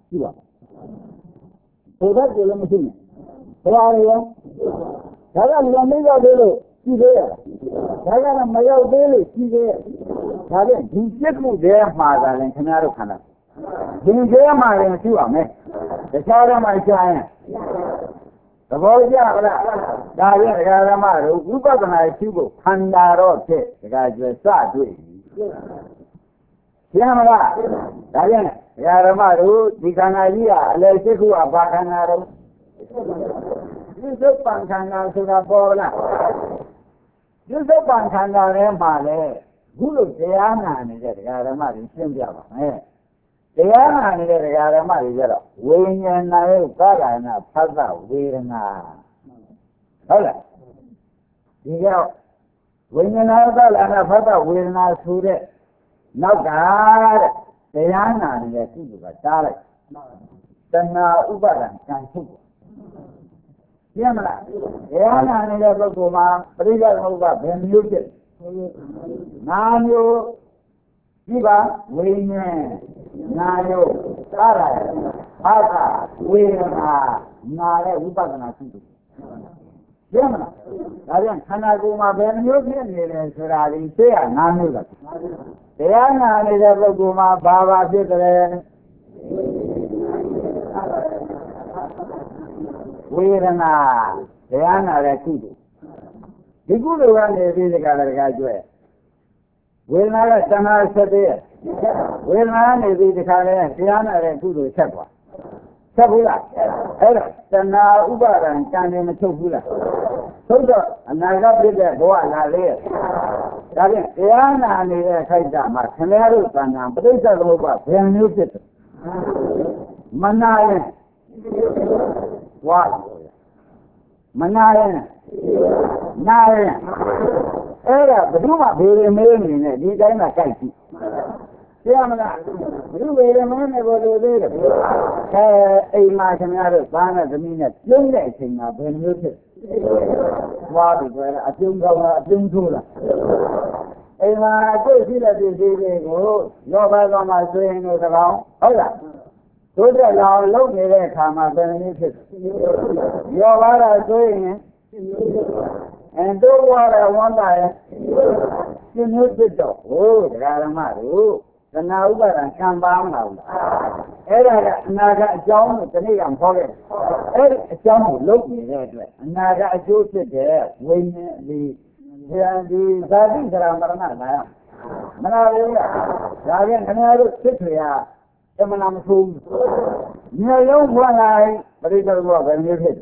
ရှိပါဘုရားကလည်းမရှိနဲ့ဘုရားရောဒါကလူမင်းရောက်သေးလို့ရှိသေးရလားဒါကတော့မရောက်သေးလို့ရှိသေးရဒါဖြင့်ဒီပြစ်မှုတွေမှာသာလည်းခင်ဗျားတို့ခန္ဓာဒီကျဲမှာလည်းရှိပါမယ်တခြားတော့မှရှားရင်သဘောကျလားဒါဖြင့်ဒကာဓမ္မတို့ဝိပဿနာရှိဖို့ခန္ဓာတော့ဖြစ်ဒကာကျွဲစတွေ့ရှင်းမလားဒါဖြင့်ဒကာဓမ္မတို့ဒီခန္ဓာကြီးကအလယ်ရှိခုကဘာခန္ဓာတော့ဒီသုပ္ပံခန္ဓာဆိုတာပေါ်လားဒီသုပ္ပံခန္ဓာထဲမှာလေခုလိုတရားနာနေတဲ့ဒကာဓမ္မတွေရှင်းပြပါမယ်တရားနာနေတဲ့ဒကာဓမ္မတွေကျတော့ဝိညာဏရဲ့ကာလနာဖတ်တာဝေဒနာဟုတ်လားဒီကြောင့်ဝိညာဏရဲ့ကာလနာဖတ်တာဝေဒနာဆိုတဲ့နောက်ကတဲ့တရားနာနေတဲ့ကုသိုလ်ကတားလိုက်တဏှာဥပါဒံကံထုတ်ရှင်းမလားတရားနာနေတဲ့ပုဂ္ဂိုလ်မှာပရိစ္ဆေသမုပ္ပါဘယ်မျိုးဖြစ်နာမျိုးဒီပါဝိညာဉ်နာယောသာရဘာသာဝေဒနာနာရဲ့ဝိပဿနာရှိတယ်ရှင်းမလားဒါပြန်ခန္ဓာကိုယ်မှာဘယ်မျိုးဖြစ်နေလဲဆိုတာဒီသိရနာမျိုးကတရားနာနေတဲ့ပုဂ္ဂိုလ်မှာဘာဖြစ်တယ်ဝေဒနာတရားနာတဲ့ကုသိုလ်ဒီကုသိုလ်ကနေပြီးဒီကလည်းကျွဲဝေဒနာကတဏှာဆက်တဲ့ဝေဒနာနေပြီးဒီခါလဲတရားနာတဲ့ကုသိုလ်ဆက်သွားဆက်ဘူးလားအဲ့တော့တဏှာဥပါဒံကံနေမချုပ်ဘူးလားထုတ်တော့အနာဂတ်ဖြစ်တဲ့ဘဝလာလေဒါဖြင့်တရားနာနေတဲ့ခိုက်တာမှာခင်ဗျားတို့သံဃာပဋိစ္စသမုပ္ပါဘယ်မျိုးဖြစ်တယ်မနာရင်ဝါမနာရင်နာရင်အဲ့ဒါဘယ်သူမှဘေးရမေးနေနဲ့ဒီတိုင်းမှာကြိုက်ကြည့်သိရမလားဘယ်သူဘေးရမေးနေပေါ်လို့သေးတယ်အိမ်မှာခင်ဗျားတို့သားနဲ့သမီးနဲ့ပြုံးတဲ့အချိန်မှာဘယ်မျိုးဖြစ်ဝါပြီးကြတယ်အပြုံးကောင်းလားအပြုံးထိုးလားအိမ်မှာကိုယ်ရှိတဲ့ပြည်စည်းတွေကိုလောဘကောင်းမှဆွေးရင်တို့ကောင်ဟုတ်လားတို့တဲ့လောင်လုံနေတဲ့အခါမှာဘယ်နည်းဖြစ်ရောပါတာဆိုရင်တို့ဝါရဝန္တာရဲ့ရှင်းလို့ဖြစ်တော့ဟိုဒကာရမတို့သနာဥပါဒံခံပါမလားအဲ့ဒါကအနာကအကြောင်းကိုဒီနေ့ကမဟောခဲ့အဲ့ဒီအကြောင်းကိုလုပ်နေတဲ့အတွက်အနာကအကျိုးဖြစ်တဲ့ဝိညာဉ်ဒီဇာတိသရမရဏလာရမလားဘူးဒါပြန်ခင်ဗျားတို့ဖြစ်ထွေရအမှန်မဆိုးမျိုးလုံးဖွင့်လိုက်ပရိသေဘောဘယ်မျိုးဖြစ်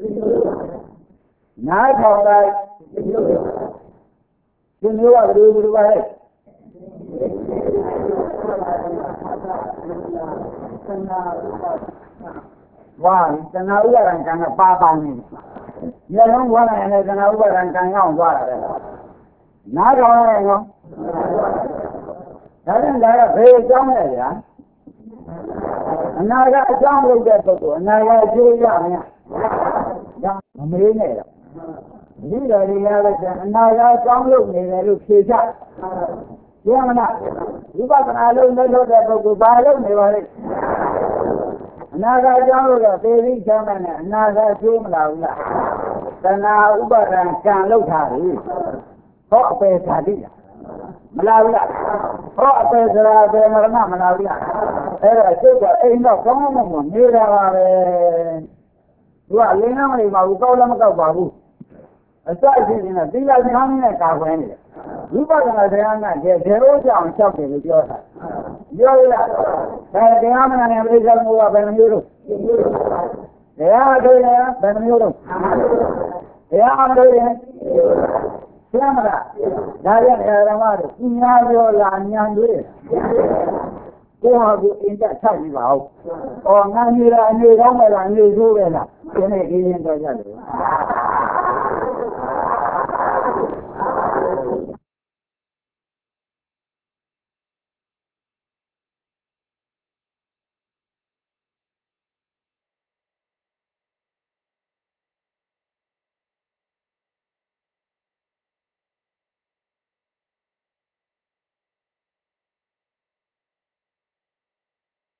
နားထောင်လိုက်ဒီမျိုးကဘယ်လိုပါလဲဝါတဏှာဥပါဒံကံကပါနေမျိုးလုံးဖွင့်လိုက်ရင်တဏှာဥပါဒံကံရောက်သွားတယ်နားထောင်လိုက်ရောဒါနဲ့လည်းဘယ်အကြောင်းလဲဗျာအနာကအကြောင်းလုပ်တဲ့ပုဂ္ဂိုလ်အနာကအကျိုးရမယ်ဒါမမေးနဲ့တော့ဒီလိုတွေရတဲ့အနာကအကြောင်းလုပ်နေတယ်လို့ဖြေချရမလားဝိပဿနာလုပ်တဲ့ပုဂ္ဂိုလ်ဘာလုပ်နေပါလဲအနာကအကြောင်းလို့တော့သေပြီးချမ်းတဲ့နဲ့အနာကအကျိုးမလာဘူးလားတဏှာဥပါဒံကံလုပ်ထားပြီဟောအပေဓာတိလားမလာဘူးလားဟောအပေစရာအပေမရဏမလာဘူးလားအဲ့ဒါကျုပ်ကအိမ်တော့ကောင်းမှမနေတာပါပဲသူကလင်းနှမလေးမှာဘူးကောက်လည်းမကောက်ပါဘူးအစအချင်းချင်းနဲ့သီလသံဃာနဲ့ကာကွယ်နေတယ်ဝိပဿနာတရားနဲ့ကျေရိုးကြောင်လျှောက်တယ်လို့ပြောတာပြောရလားဒါတရားမနာနဲ့ပြိဿမောကဘယ်နှမျိုးလို့တရားတို့လည်းဘယ်နှမျိုးလို့တရားတို့လည်းရှင်းမလားဒါပြန်ဓမ္မတို့ညာပြောလာညာတွေကိုဟာကိုအင်းတက်ချပြီးပါဦး။အော်ငါနေလားအနေကောင်းမလားအနေဆိုးပဲလား။ဒီနေ့အင်းရင်တော့ရတယ်